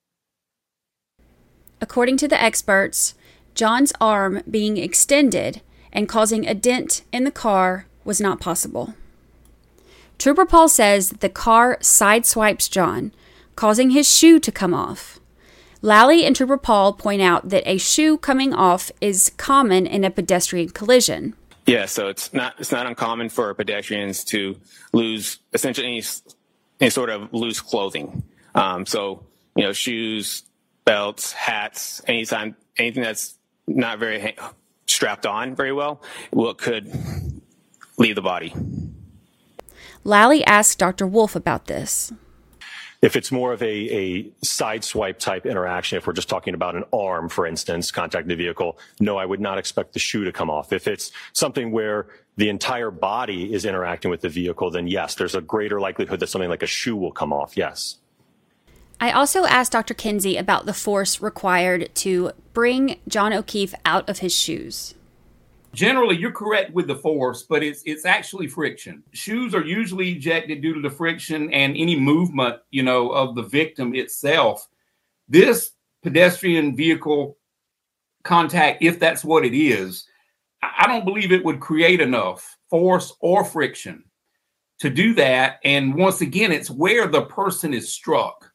According to the experts, John's arm being extended and causing a dent in the car was not possible. Trooper Paul says the car sideswipes John, causing his shoe to come off. Lally and Trooper Paul point out that a shoe coming off is common in a pedestrian collision. Yeah, so it's not uncommon for pedestrians to lose essentially any sort of loose clothing. So, shoes, belts, hats, anything that's not very strapped on very well, could leave the body. Lally asked Dr. Wolf about this. If it's more of a side swipe type interaction, if we're just talking about an arm, for instance, contacting the vehicle, no, I would not expect the shoe to come off. If it's something where the entire body is interacting with the vehicle, then yes, there's a greater likelihood that something like a shoe will come off, yes. I also asked Dr. Kinsey about the force required to bring John O'Keefe out of his shoes. Generally, you're correct with the force, but it's actually friction. Shoes are usually ejected due to the friction and any movement, of the victim itself. This pedestrian vehicle contact, if that's what it is, I don't believe it would create enough force or friction to do that. And once again, it's where the person is struck.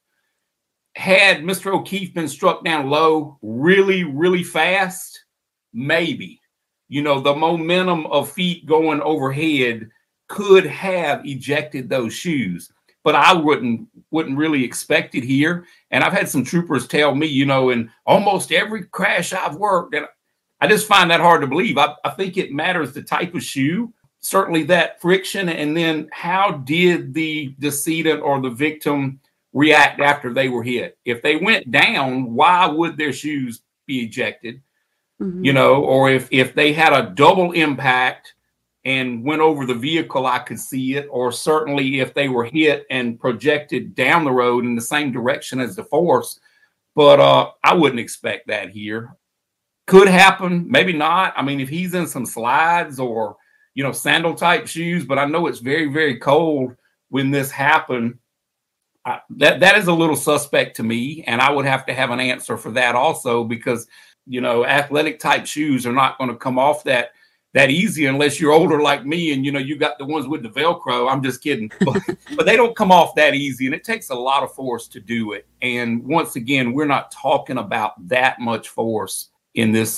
Had Mr. O'Keefe been struck down low really, really fast, maybe. The momentum of feet going overhead could have ejected those shoes, but I wouldn't really expect it here. And I've had some troopers tell me, in almost every crash I've worked, and I just find that hard to believe. I think it matters the type of shoe, certainly that friction, and then how did the decedent or the victim react after they were hit? If they went down, why would their shoes be ejected? Mm-hmm. Or if they had a double impact and went over the vehicle, I could see it. Or certainly if they were hit and projected down the road in the same direction as the force. But I wouldn't expect that here. Could happen, maybe not. I mean, if he's in some slides or, sandal type shoes, but I know it's very, very cold when this happened. That is a little suspect to me. And I would have to have an answer for that also, because athletic type shoes are not going to come off that easy unless you're older like me and, you got the ones with the Velcro. I'm just kidding. But they don't come off that easy, and it takes a lot of force to do it. And once again, we're not talking about that much force in this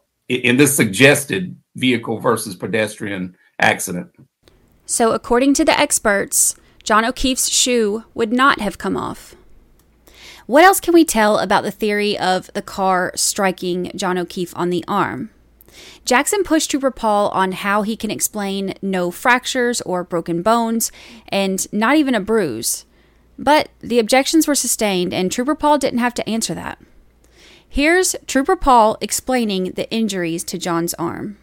suggested vehicle versus pedestrian accident. So according to the experts, John O'Keefe's shoe would not have come off. What else can we tell about the theory of the car striking John O'Keefe on the arm? Jackson pushed Trooper Paul on how he can explain no fractures or broken bones and not even a bruise. But the objections were sustained, and Trooper Paul didn't have to answer that. Here's Trooper Paul explaining the injuries to John's arm.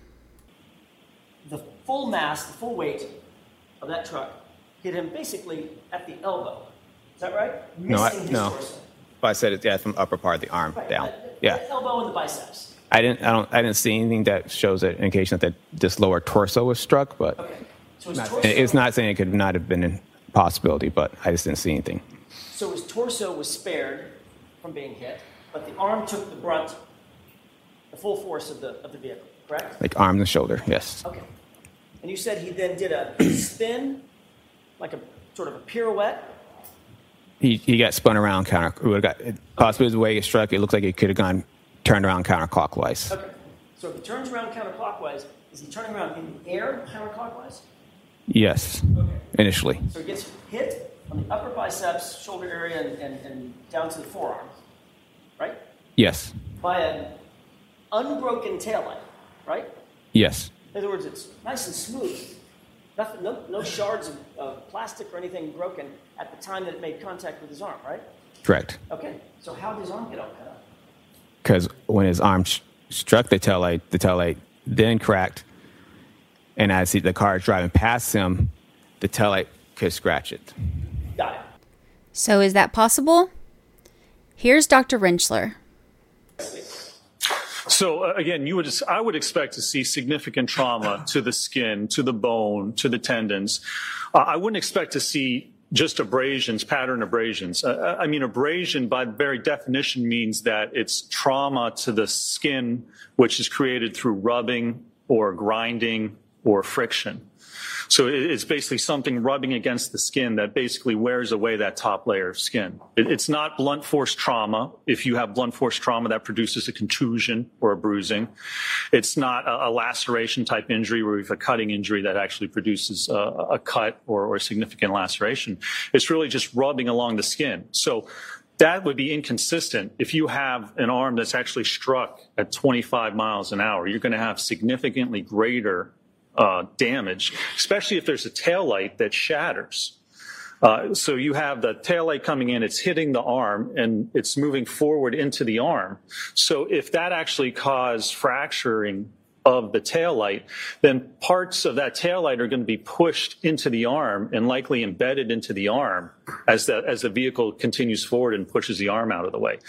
The full mass, the full weight of that truck hit him basically at the elbow. Is that right? No. But I said it, from upper part of the arm down. The elbow and the biceps. I didn't see anything that shows an indication that this lower torso was struck, but okay. So it's not saying it could not have been a possibility, but I just didn't see anything. So his torso was spared from being hit, but the arm took the brunt, the full force of the vehicle, correct? Like arm and shoulder, yes. Okay. And you said he then did a spin, like a sort of a pirouette? He got spun around possibly the way he struck, it looks like he could have turned around counterclockwise. Okay. So if he turns around counterclockwise, is he turning around in the air counterclockwise? Yes. Okay. Initially. So he gets hit on the upper biceps, shoulder area, and down to the forearm, right? Yes. By an unbroken taillight, right? Yes. In other words, it's nice and smooth. Nothing, no shards of plastic or anything broken at the time that it made contact with his arm, right? Correct. Okay, so how did his arm get all cut up? Because when his arm struck the taillight then cracked, and as the car is driving past him, the taillight could scratch it. Got it. So is that possible? Here's Dr. Rentschler. So again, I would expect to see significant trauma to the skin, to the bone, to the tendons. I wouldn't expect to see just abrasions, pattern abrasions. I mean, abrasion by very definition means that it's trauma to the skin, which is created through rubbing or grinding or friction. So it's basically something rubbing against the skin that basically wears away that top layer of skin. It's not blunt force trauma. If you have blunt force trauma, that produces a contusion or a bruising. It's not a laceration type injury where you have a cutting injury that actually produces a cut or a significant laceration. It's really just rubbing along the skin. So that would be inconsistent. If you have an arm that's actually struck at 25 miles an hour, you're going to have significantly greater damage, especially if there's a taillight that shatters. So you have the taillight coming in, it's hitting the arm, and it's moving forward into the arm. So if that actually caused fracturing of the taillight, then parts of that taillight are going to be pushed into the arm and likely embedded into the arm as the vehicle continues forward and pushes the arm out of the way.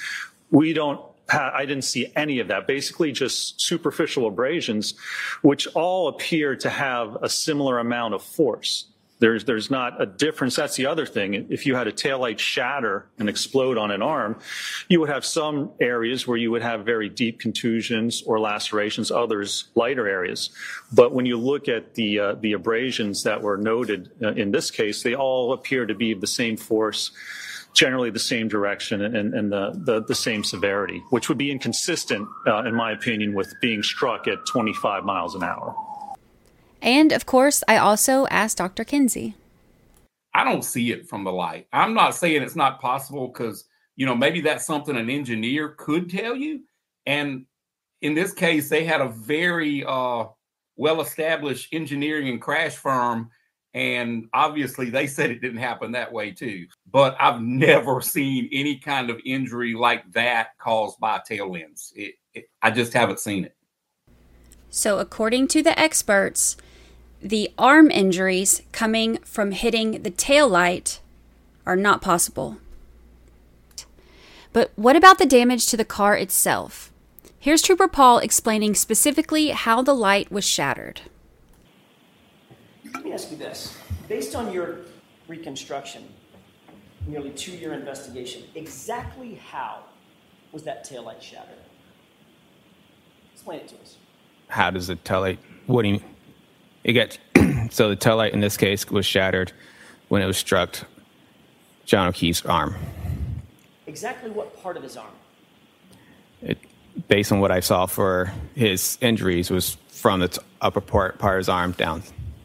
I didn't see any of that, basically just superficial abrasions, which all appear to have a similar amount of force. There's not a difference. That's the other thing. If you had a taillight shatter and explode on an arm, you would have some areas where you would have very deep contusions or lacerations, others lighter areas. But when you look at the abrasions that were noted in this case, they all appear to be the same force, generally the same direction and the same severity, which would be inconsistent, in my opinion, with being struck at 25 miles an hour. And, of course, I also asked Dr. Kinsey. I don't see it from the light. I'm not saying it's not possible because, maybe that's something an engineer could tell you. And in this case, they had a very well-established engineering and crash firm. And obviously, they said it didn't happen that way, too. But I've never seen any kind of injury like that caused by a tail lens. I just haven't seen it. So according to the experts, the arm injuries coming from hitting the taillight are not possible. But what about the damage to the car itself? Here's Trooper Paul explaining specifically how the light was shattered. Let me ask you this. Based on your reconstruction, nearly 2-year investigation, exactly how was that taillight shattered? Explain it to us. How does the taillight, what do you mean? So the taillight in this case was shattered when it was struck John O'Keefe's arm. Exactly what part of his arm? Based on what I saw for his injuries, was from the upper part of his arm down.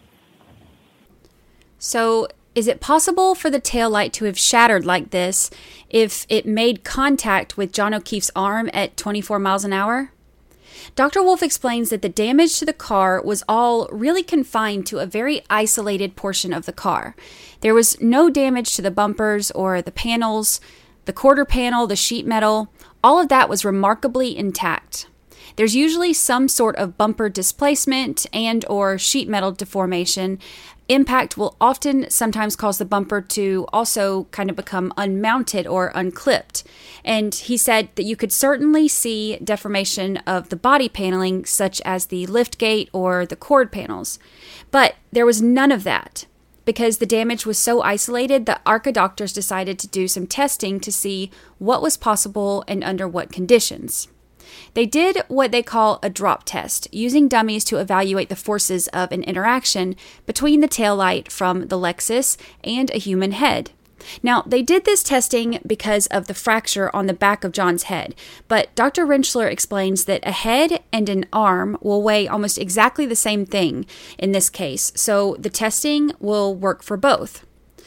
So is it possible for the taillight to have shattered like this if it made contact with John O'Keefe's arm at 24 miles an hour? Dr. Wolf explains that the damage to the car was all really confined to a very isolated portion of the car. There was no damage to the bumpers or the panels, the quarter panel, the sheet metal. All of that was remarkably intact. There's usually some sort of bumper displacement and or sheet metal deformation. Impact will sometimes cause the bumper to also kind of become unmounted or unclipped. And he said that you could certainly see deformation of the body paneling, such as the liftgate or the cord panels. But there was none of that. Because the damage was so isolated, the ARCA doctors decided to do some testing to see what was possible and under what conditions. They did what they call a drop test, using dummies to evaluate the forces of an interaction between the taillight from the Lexus and a human head. Now, they did this testing because of the fracture on the back of John's head, but Dr. Rentschler explains that a head and an arm will weigh almost exactly the same thing in this case, so the testing will work for both.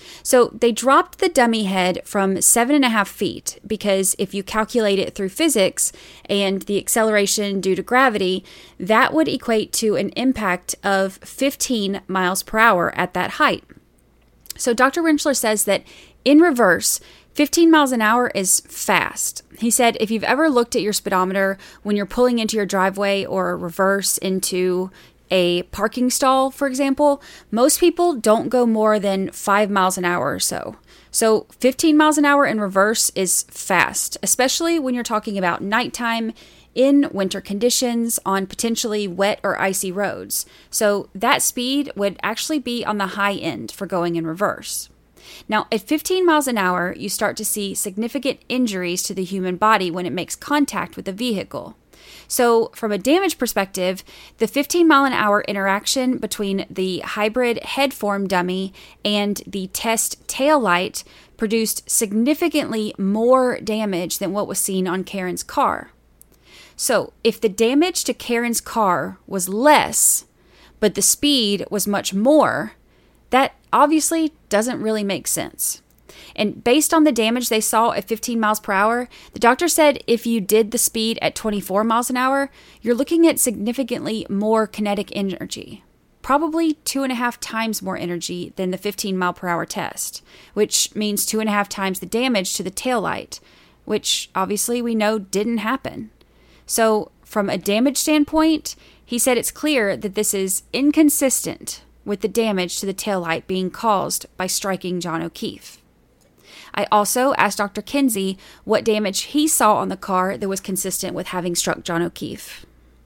So they dropped the dummy head from 7.5 feet because if you calculate it through physics and the acceleration due to gravity, that would equate to an impact of 15 miles per hour at that height. So Dr. Rentschler says that in reverse, 15 miles an hour is fast. He said if you've ever looked at your speedometer when you're pulling into your driveway or reverse into a parking stall, for example, most people don't go more than 5 miles an hour or so. So 15 miles an hour in reverse is fast, especially when you're talking about nighttime in winter conditions on potentially wet or icy roads. So that speed would actually be on the high end for going in reverse. Now, at 15 miles an hour, you start to see significant injuries to the human body when it makes contact with a vehicle. So, from a damage perspective, the 15 mile an hour interaction between the hybrid head form dummy and the test tail light produced significantly more damage than what was seen on Karen's car. So, if the damage to Karen's car was less, but the speed was much more, that obviously doesn't really make sense. And based on the damage they saw at 15 miles per hour, the doctor said if you did the speed at 24 miles an hour, you're looking at significantly more kinetic energy. Probably 2.5 times more energy than the 15 mile per hour test, which means 2.5 times the damage to the taillight, which obviously we know didn't happen. So from a damage standpoint, he said it's clear that this is inconsistent with the damage to the taillight being caused by striking John O'Keefe. I also asked Dr. Kinsey what damage he saw on the car that was consistent with having struck John O'Keefe.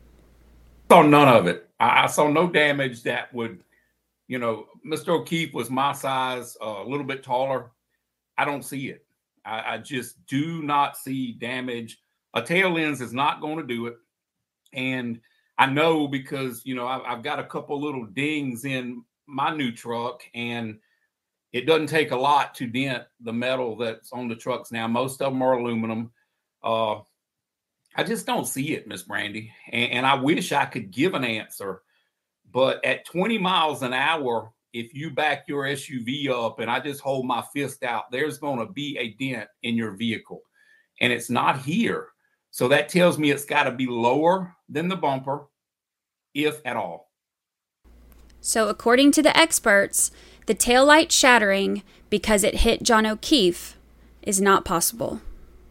I saw none of it. I saw no damage that would, Mr. O'Keefe was my size, a little bit taller. I don't see it. I just do not see damage. A tail lens is not going to do it. And I know because, I've got a couple little dings in my new truck, and it doesn't take a lot to dent the metal that's on the trucks now. Most of them are aluminum. I just don't see it, Miss Brandy. And I wish I could give an answer. But at 20 miles an hour, if you back your SUV up and I just hold my fist out, there's going to be a dent in your vehicle. And it's not here. So that tells me it's got to be lower than the bumper, if at all. So according to the experts, the taillight shattering because it hit John O'Keefe is not possible.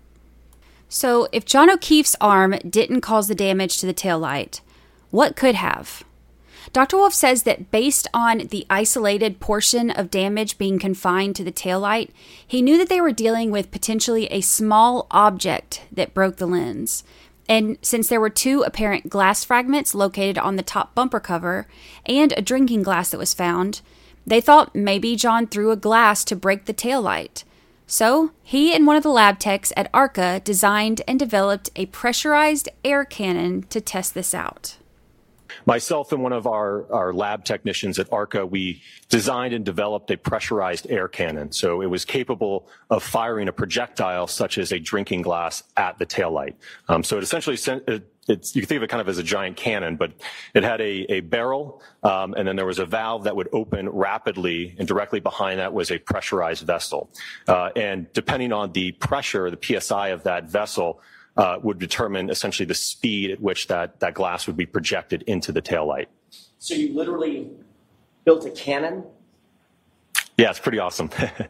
So if John O'Keefe's arm didn't cause the damage to the taillight, what could have? Dr. Wolf says that based on the isolated portion of damage being confined to the taillight, he knew that they were dealing with potentially a small object that broke the lens. And since there were 2 apparent glass fragments located on the top bumper cover and a drinking glass that was found, they thought maybe John threw a glass to break the taillight. So he and one of the lab techs at ARCA designed and developed a pressurized air cannon to test this out. Myself and one of our lab technicians at ARCA, we designed and developed a pressurized air cannon. So it was capable of firing a projectile such as a drinking glass at the taillight. So it essentially, you can think of it kind of as a giant cannon, but it had a barrel, and then there was a valve that would open rapidly, and directly behind that was a pressurized vessel. And depending on the pressure, the PSI of that vessel, would determine essentially the speed at which that glass would be projected into the taillight. So you literally built a cannon? Yeah, it's pretty awesome.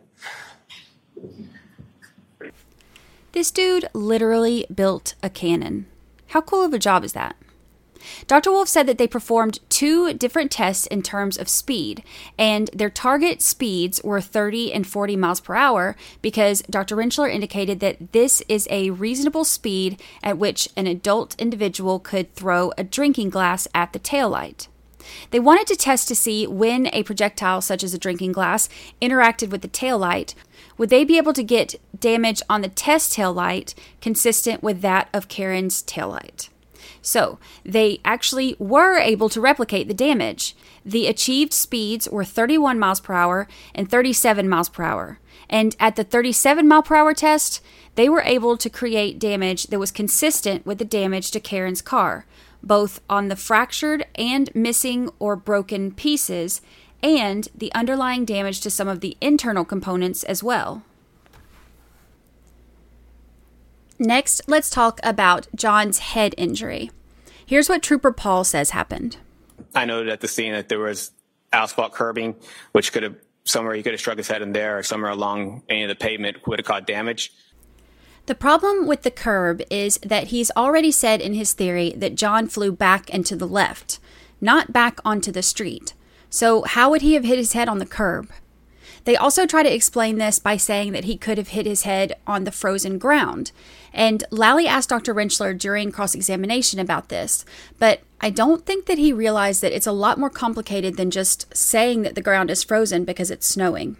This dude literally built a cannon. How cool of a job is that? Dr. Wolf said that they performed 2 different tests in terms of speed, and their target speeds were 30 and 40 miles per hour because Dr. Rentschler indicated that this is a reasonable speed at which an adult individual could throw a drinking glass at the taillight. They wanted to test to see when a projectile such as a drinking glass interacted with the taillight, would they be able to get damage on the test taillight consistent with that of Karen's taillight. So they actually were able to replicate the damage. The achieved speeds were 31 miles per hour and 37 miles per hour. And at the 37 mile per hour test, they were able to create damage that was consistent with the damage to Karen's car, both on the fractured and missing or broken pieces, and the underlying damage to some of the internal components as well. Next, let's talk about John's head injury. Here's what Trooper Paul says happened. I noted at the scene that there was asphalt curbing, which could have, somewhere he could have struck his head in there, or somewhere along any of the pavement would have caused damage. The problem with the curb is that he's already said in his theory that John flew back and to the left, not back onto the street. So how would he have hit his head on the curb? They also try to explain this by saying that he could have hit his head on the frozen ground. And Lally asked Dr. Rentschler during cross-examination about this, but I don't think that he realized that it's a lot more complicated than just saying that the ground is frozen because it's snowing.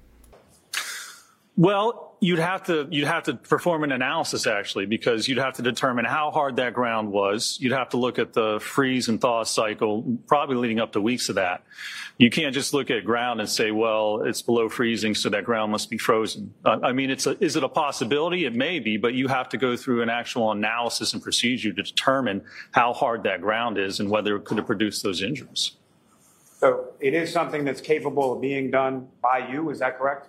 Well, you'd have to perform an analysis, actually, because you'd have to determine how hard that ground was. You'd have to look at the freeze and thaw cycle, probably leading up to weeks of that. You can't just look at ground and say, well, it's below freezing, so that ground must be frozen. I mean, is it a possibility? It may be, but you have to go through an actual analysis and procedure to determine how hard that ground is and whether it could have produced those injuries. So it is something that's capable of being done by you, is that correct?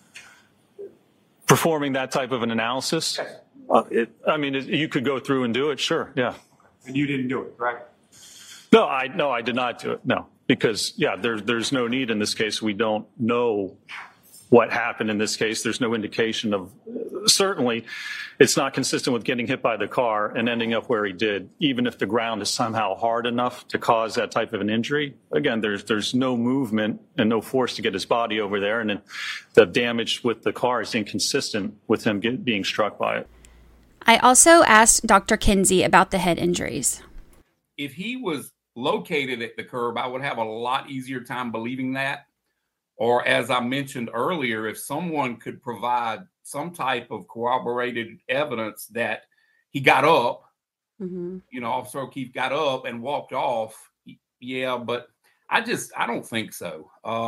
Performing that type of an analysis? Yes. You could go through and do it, sure, yeah. And you didn't do it, correct? No, I did not do it, no. Because, yeah, there's no need in this case. We don't know what happened in this case. There's no indication of, certainly, it's not consistent with getting hit by the car and ending up where he did, even if the ground is somehow hard enough to cause that type of an injury. Again, there's no movement and no force to get his body over there, and then the damage with the car is inconsistent with him being struck by it. I also asked Dr. Kinsey about the head injuries. If he was located at the curb, I would have a lot easier time believing that. Or as I mentioned earlier, if someone could provide some type of corroborated evidence that he got up, Officer O'Keefe got up and walked off. Yeah, but I don't think so.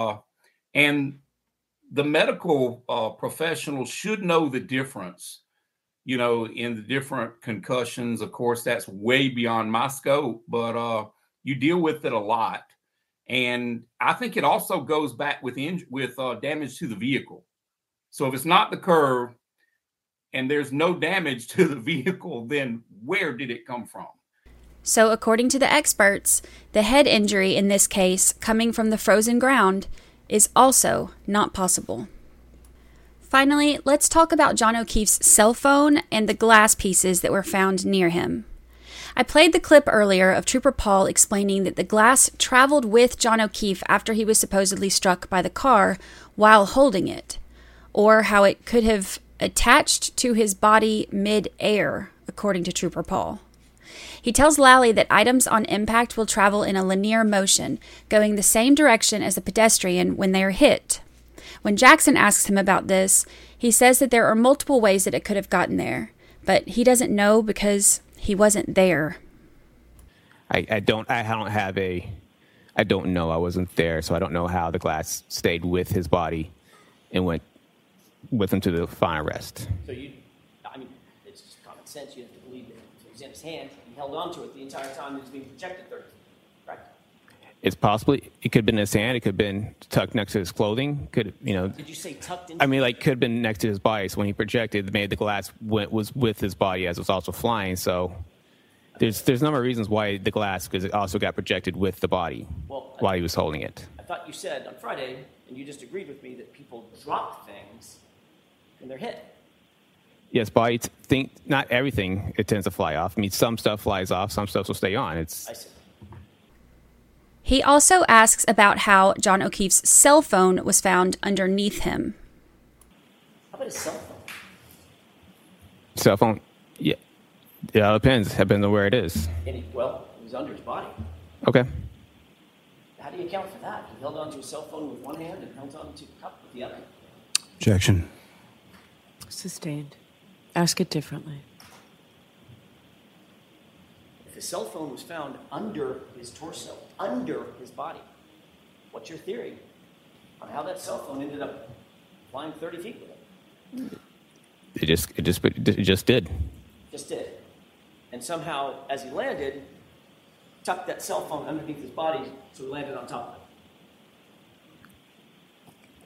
And the medical professional should know the difference, in the different concussions. Of course, that's way beyond my scope, but you deal with it a lot. And I think it also goes back with damage to the vehicle. So if it's not the curb and there's no damage to the vehicle, then where did it come from? So according to the experts, the head injury in this case, coming from the frozen ground, is also not possible. Finally, let's talk about John O'Keefe's cell phone and the glass pieces that were found near him. I played the clip earlier of Trooper Paul explaining that the glass traveled with John O'Keefe after he was supposedly struck by the car while holding it, or how it could have attached to his body mid-air, according to Trooper Paul. He tells Lally that items on impact will travel in a linear motion, going the same direction as a pedestrian when they are hit. When Jackson asks him about this, he says that there are multiple ways that it could have gotten there, but he doesn't know because he wasn't there. I don't know. I wasn't there, so I don't know how the glass stayed with his body and went with him to the final rest. So it's just common sense. You have to believe that it was in his hand. He held on to it the entire time it was being projected 30 feet, right? It could have been in his hand. It could have been tucked next to his clothing. Did you say tucked in? Could have been next to his body. So when he projected, maybe the glass was with his body as it was also flying. So there's a number of reasons why the glass, because it also got projected with the body while he was holding it. I thought you said on Friday, and you just agreed with me, that people drop things when they're hit. Yes, but not everything it tends to fly off. Some stuff flies off, some stuff will stay on. I see. He also asks about how John O'Keefe's cell phone was found underneath him. How about his cell phone? Cell phone? Yeah. Yeah, it depends. Depends on where it is. It was under his body. Okay. How do you account for that? He held onto his cell phone with one hand and held onto the cup with the other. Objection. Sustained. Ask it differently. If his cell phone was found under his torso, under his body, what's your theory on how that cell phone ended up flying 30 feet with it? It just did. Just did. And somehow, as he landed, tucked that cell phone underneath his body so he landed on top of it.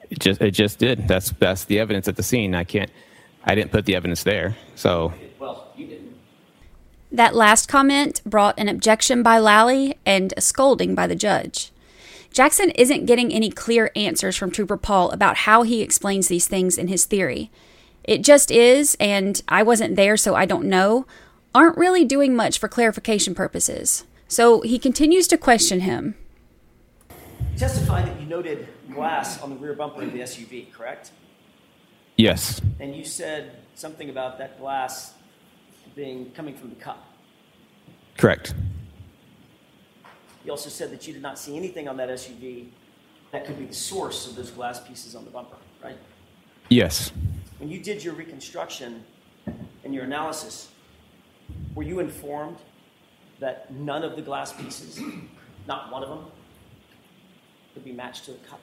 It just did. That's the evidence at the scene. I didn't put the evidence there. So. Well, you didn't. That last comment brought an objection by Lally and a scolding by the judge. Jackson isn't getting any clear answers from Trooper Paul about how he explains these things in his theory. It just is, and I wasn't there so I don't know, aren't really doing much for clarification purposes. So he continues to question him. You testified that you noted glass on the rear bumper of the SUV, correct? Yes. And you said something about that glass coming from the cup. Correct. You also said that you did not see anything on that SUV that could be the source of those glass pieces on the bumper, right? Yes. When you did your reconstruction and your analysis, were you informed that none of the glass pieces, not one of them, could be matched to the cup?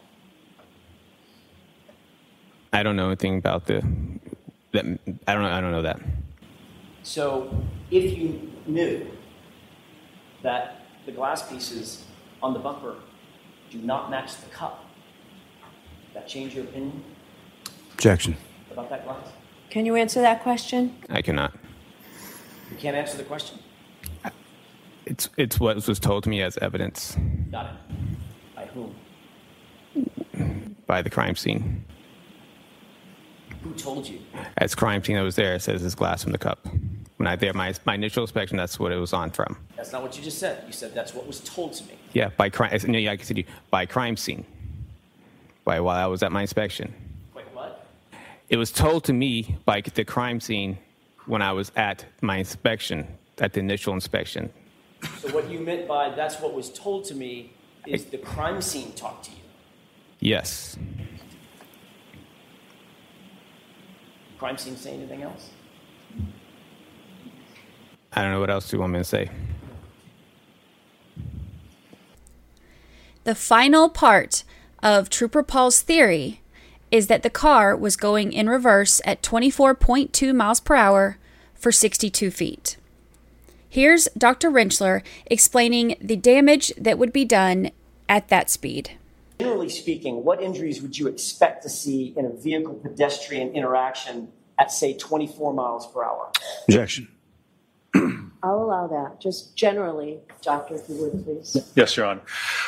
I don't know anything about that. I don't know that. So if you knew that the glass pieces on the bumper do not match the cup, does that change your opinion Objection. about that glass? Can you answer that question? I cannot. You can't answer the question. It's what was told to me as evidence. Got it. By whom? By the crime scene. Who told you? As crime scene that was there, it says it's glass from the cup. When I did my initial inspection, that's what it was on from. That's not what you just said. You said that's what was told to me. Yeah, by crime. Yeah, I said by crime scene. While I was at my inspection. Wait, what? It was told to me by the crime scene when I was at my inspection, at the initial inspection. So what you meant by that's what was told to me is the crime scene talked to you? Yes. Crime scene say anything else? I don't know what else you want me to say. The final part of Trooper Paul's theory is that the car was going in reverse at 24.2 miles per hour for 62 feet. Here's Dr. Rentschler explaining the damage that would be done at that speed. Generally speaking, what injuries would you expect to see in a vehicle-pedestrian interaction at, say, 24 miles per hour? Objection. I'll allow that. Just generally, Doctor, if you would, please. Yes, Your Honor.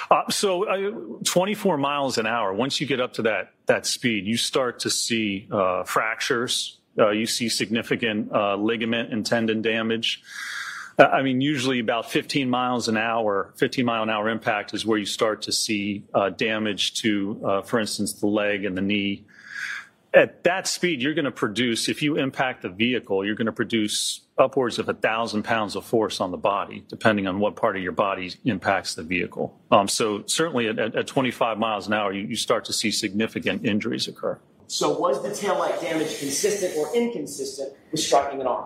So 24 miles an hour, once you get up to that speed, you start to see fractures. You see significant ligament and tendon damage. Usually about 15 mile an hour impact is where you start to see damage to, for instance, the leg and the knee. At that speed, you're going to produce, if you impact the vehicle, you're going to produce upwards of 1,000 pounds of force on the body, depending on what part of your body impacts the vehicle. So certainly at 25 miles an hour, you start to see significant injuries occur. So was the taillight damage consistent or inconsistent with striking an arm?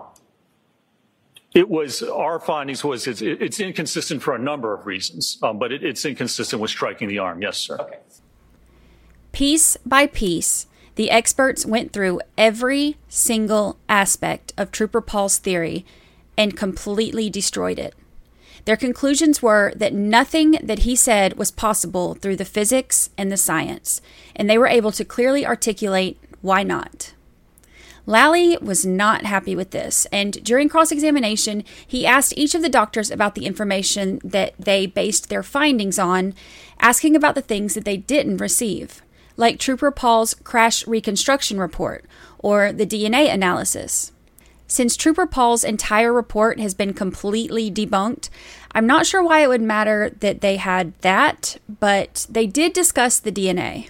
It was, our findings was it's inconsistent for a number of reasons, but it's inconsistent with striking the arm. Yes, sir. Okay. Piece by piece, the experts went through every single aspect of Trooper Paul's theory and completely destroyed it. Their conclusions were that nothing that he said was possible through the physics and the science, and they were able to clearly articulate why not. Lally was not happy with this, and during cross-examination, he asked each of the doctors about the information that they based their findings on, asking about the things that they didn't receive, like Trooper Paul's crash reconstruction report or the DNA analysis. Since Trooper Paul's entire report has been completely debunked, I'm not sure why it would matter that they had that, but they did discuss the DNA.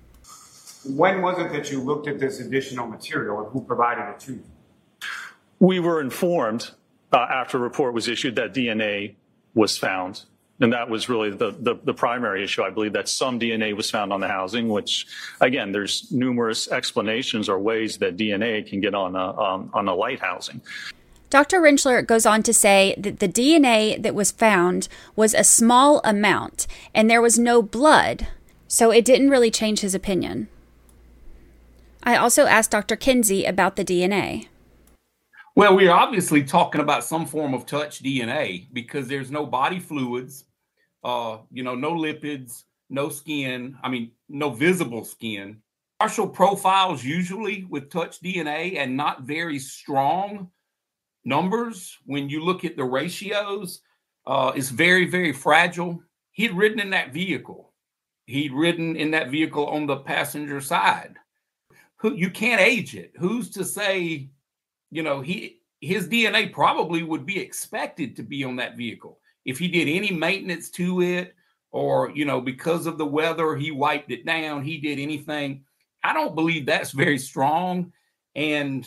When was it that you looked at this additional material and who provided it to you? We were informed after a report was issued that DNA was found. And that was really the primary issue. I believe that some DNA was found on the housing, which, again, there's numerous explanations or ways that DNA can get on a light housing. Dr. Rentschler goes on to say that the DNA that was found was a small amount and there was no blood, so it didn't really change his opinion. I also asked Dr. Kinsey about the DNA. Well, we're obviously talking about some form of touch DNA because there's no body fluids, no lipids, no skin. No visible skin. Partial profiles usually with touch DNA and not very strong numbers. When you look at the ratios, it's very, very fragile. He'd ridden in that vehicle. He'd ridden in that vehicle on the passenger side. You can't age it. Who's to say, his DNA probably would be expected to be on that vehicle. If he did any maintenance to it, or, because of the weather, he wiped it down, he did anything. I don't believe that's very strong. And,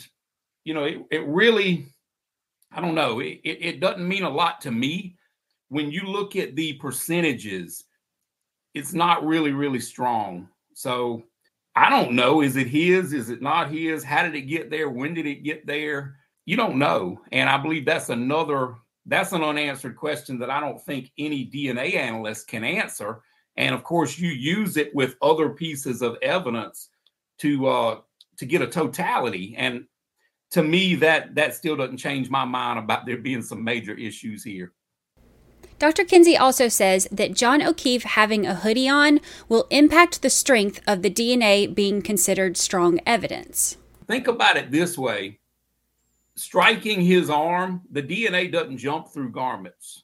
it really, I don't know, it doesn't mean a lot to me. When you look at the percentages, it's not really, really strong. So I don't know. Is it his? Is it not his? How did it get there? When did it get there? You don't know. And I believe that's an unanswered question that I don't think any DNA analyst can answer. And of course, you use it with other pieces of evidence to get a totality. And to me, that still doesn't change my mind about there being some major issues here. Dr. Kinsey also says that John O'Keefe having a hoodie on will impact the strength of the DNA being considered strong evidence. Think about it this way. Striking his arm, the DNA doesn't jump through garments.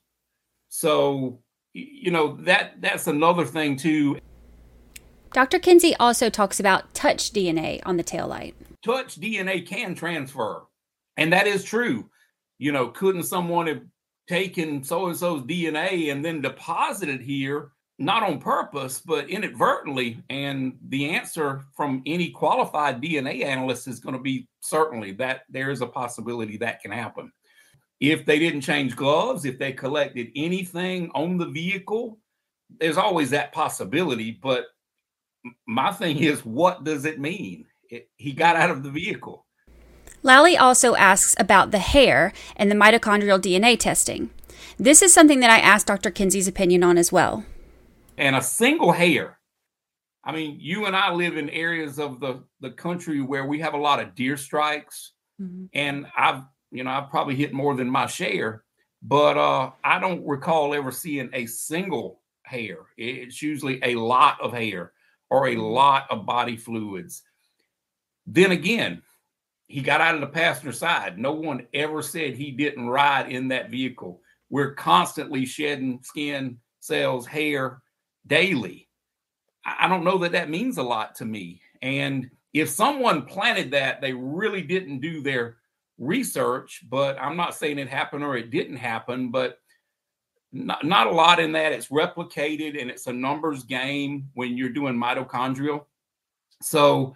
So, that's another thing too. Dr. Kinsey also talks about touch DNA on the taillight. Touch DNA can transfer. And that is true. Couldn't someone have taken so-and-so's DNA and then deposited here, not on purpose, but inadvertently? And the answer from any qualified DNA analyst is going to be certainly that there is a possibility that can happen. If they didn't change gloves, if they collected anything on the vehicle, there's always that possibility. But my thing is, what does it mean? He got out of the vehicle. Lally also asks about the hair and the mitochondrial DNA testing. This is something that I asked Dr. Kinsey's opinion on as well. And a single hair. I mean, you and I live in areas of the country where we have a lot of deer strikes. Mm-hmm. And I've probably hit more than my share, but I don't recall ever seeing a single hair. It's usually a lot of hair or a lot of body fluids. Then again, he got out of the passenger side. No one ever said he didn't ride in that vehicle. We're constantly shedding skin, cells, hair daily. I don't know that means a lot to me. And if someone planted that, they really didn't do their research, but I'm not saying it happened or it didn't happen, but not a lot in that. It's replicated and it's a numbers game when you're doing mitochondrial. So,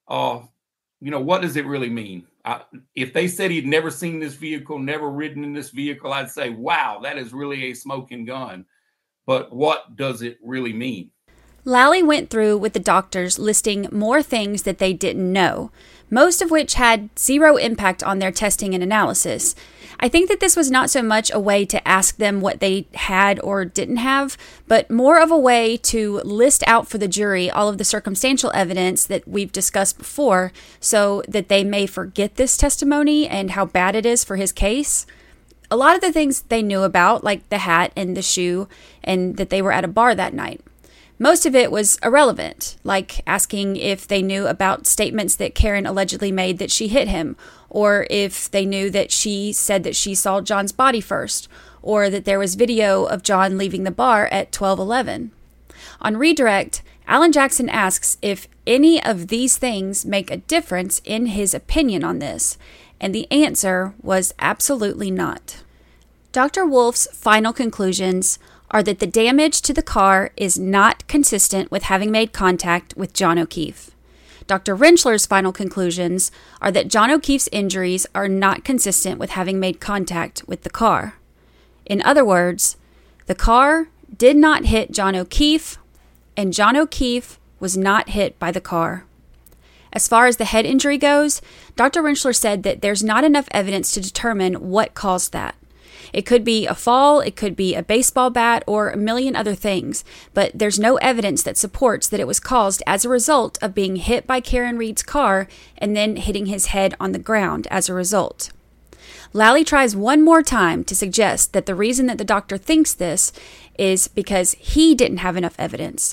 what does it really mean? If they said he'd never seen this vehicle, never ridden in this vehicle, I'd say, wow, that is really a smoking gun. But what does it really mean? Lally went through with the doctors listing more things that they didn't know, most of which had zero impact on their testing and analysis. I think that this was not so much a way to ask them what they had or didn't have, but more of a way to list out for the jury all of the circumstantial evidence that we've discussed before so that they may forget this testimony and how bad it is for his case. A lot of the things they knew about, like the hat and the shoe, and that they were at a bar that night. Most of it was irrelevant, like asking if they knew about statements that Karen allegedly made that she hit him, or if they knew that she said that she saw John's body first, or that there was video of John leaving the bar at 12:11. On redirect, Alan Jackson asks if any of these things make a difference in his opinion on this, and the answer was absolutely not. Dr. Wolf's final conclusions are that the damage to the car is not consistent with having made contact with John O'Keefe. Dr. Rentschler's final conclusions are that John O'Keefe's injuries are not consistent with having made contact with the car. In other words, the car did not hit John O'Keefe, and John O'Keefe was not hit by the car. As far as the head injury goes, Dr. Rentschler said that there's not enough evidence to determine what caused that. It could be a fall, it could be a baseball bat, or a million other things, but there's no evidence that supports that it was caused as a result of being hit by Karen Reed's car and then hitting his head on the ground as a result. Lally tries one more time to suggest that the reason that the doctor thinks this is because he didn't have enough evidence,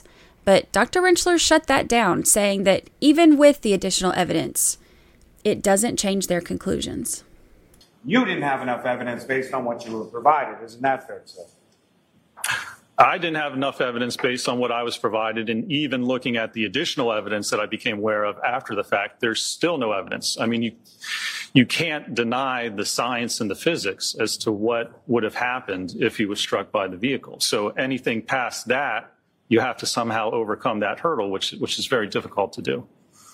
But Dr. Rentschler shut that down, saying that even with the additional evidence, it doesn't change their conclusions. You didn't have enough evidence based on what you were provided. Isn't that fair to say? I didn't have enough evidence based on what I was provided, and even looking at the additional evidence that I became aware of after the fact, there's still no evidence. I mean, you can't deny the science and the physics as to what would have happened if he was struck by the vehicle. So anything past that, you have to somehow overcome that hurdle, which is very difficult to do.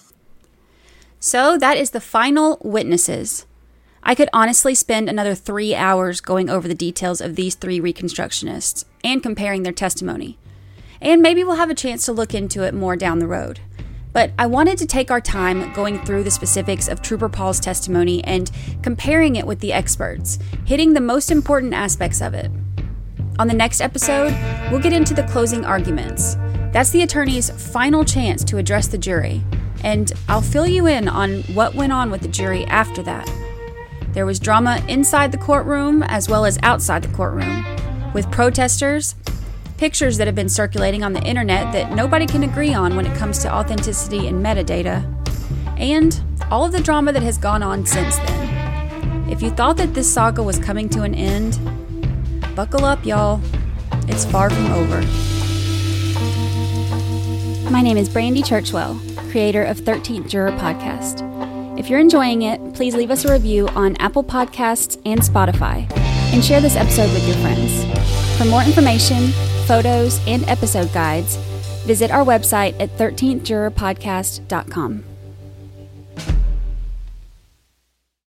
So that is the final witnesses. I could honestly spend another 3 hours going over the details of these 3 reconstructionists and comparing their testimony. And maybe we'll have a chance to look into it more down the road. But I wanted to take our time going through the specifics of Trooper Paul's testimony and comparing it with the experts, hitting the most important aspects of it. On the next episode, we'll get into the closing arguments. That's the attorney's final chance to address the jury, and I'll fill you in on what went on with the jury after that. There was drama inside the courtroom as well as outside the courtroom, with protesters, pictures that have been circulating on the internet that nobody can agree on when it comes to authenticity and metadata, and all of the drama that has gone on since then. If you thought that this saga was coming to an end, buckle up, y'all. It's far from over. My name is Brandy Churchwell, creator of 13th Juror Podcast. If you're enjoying it, please leave us a review on Apple Podcasts and Spotify, and share this episode with your friends. For more information, photos, and episode guides, visit our website at 13thjurorpodcast.com.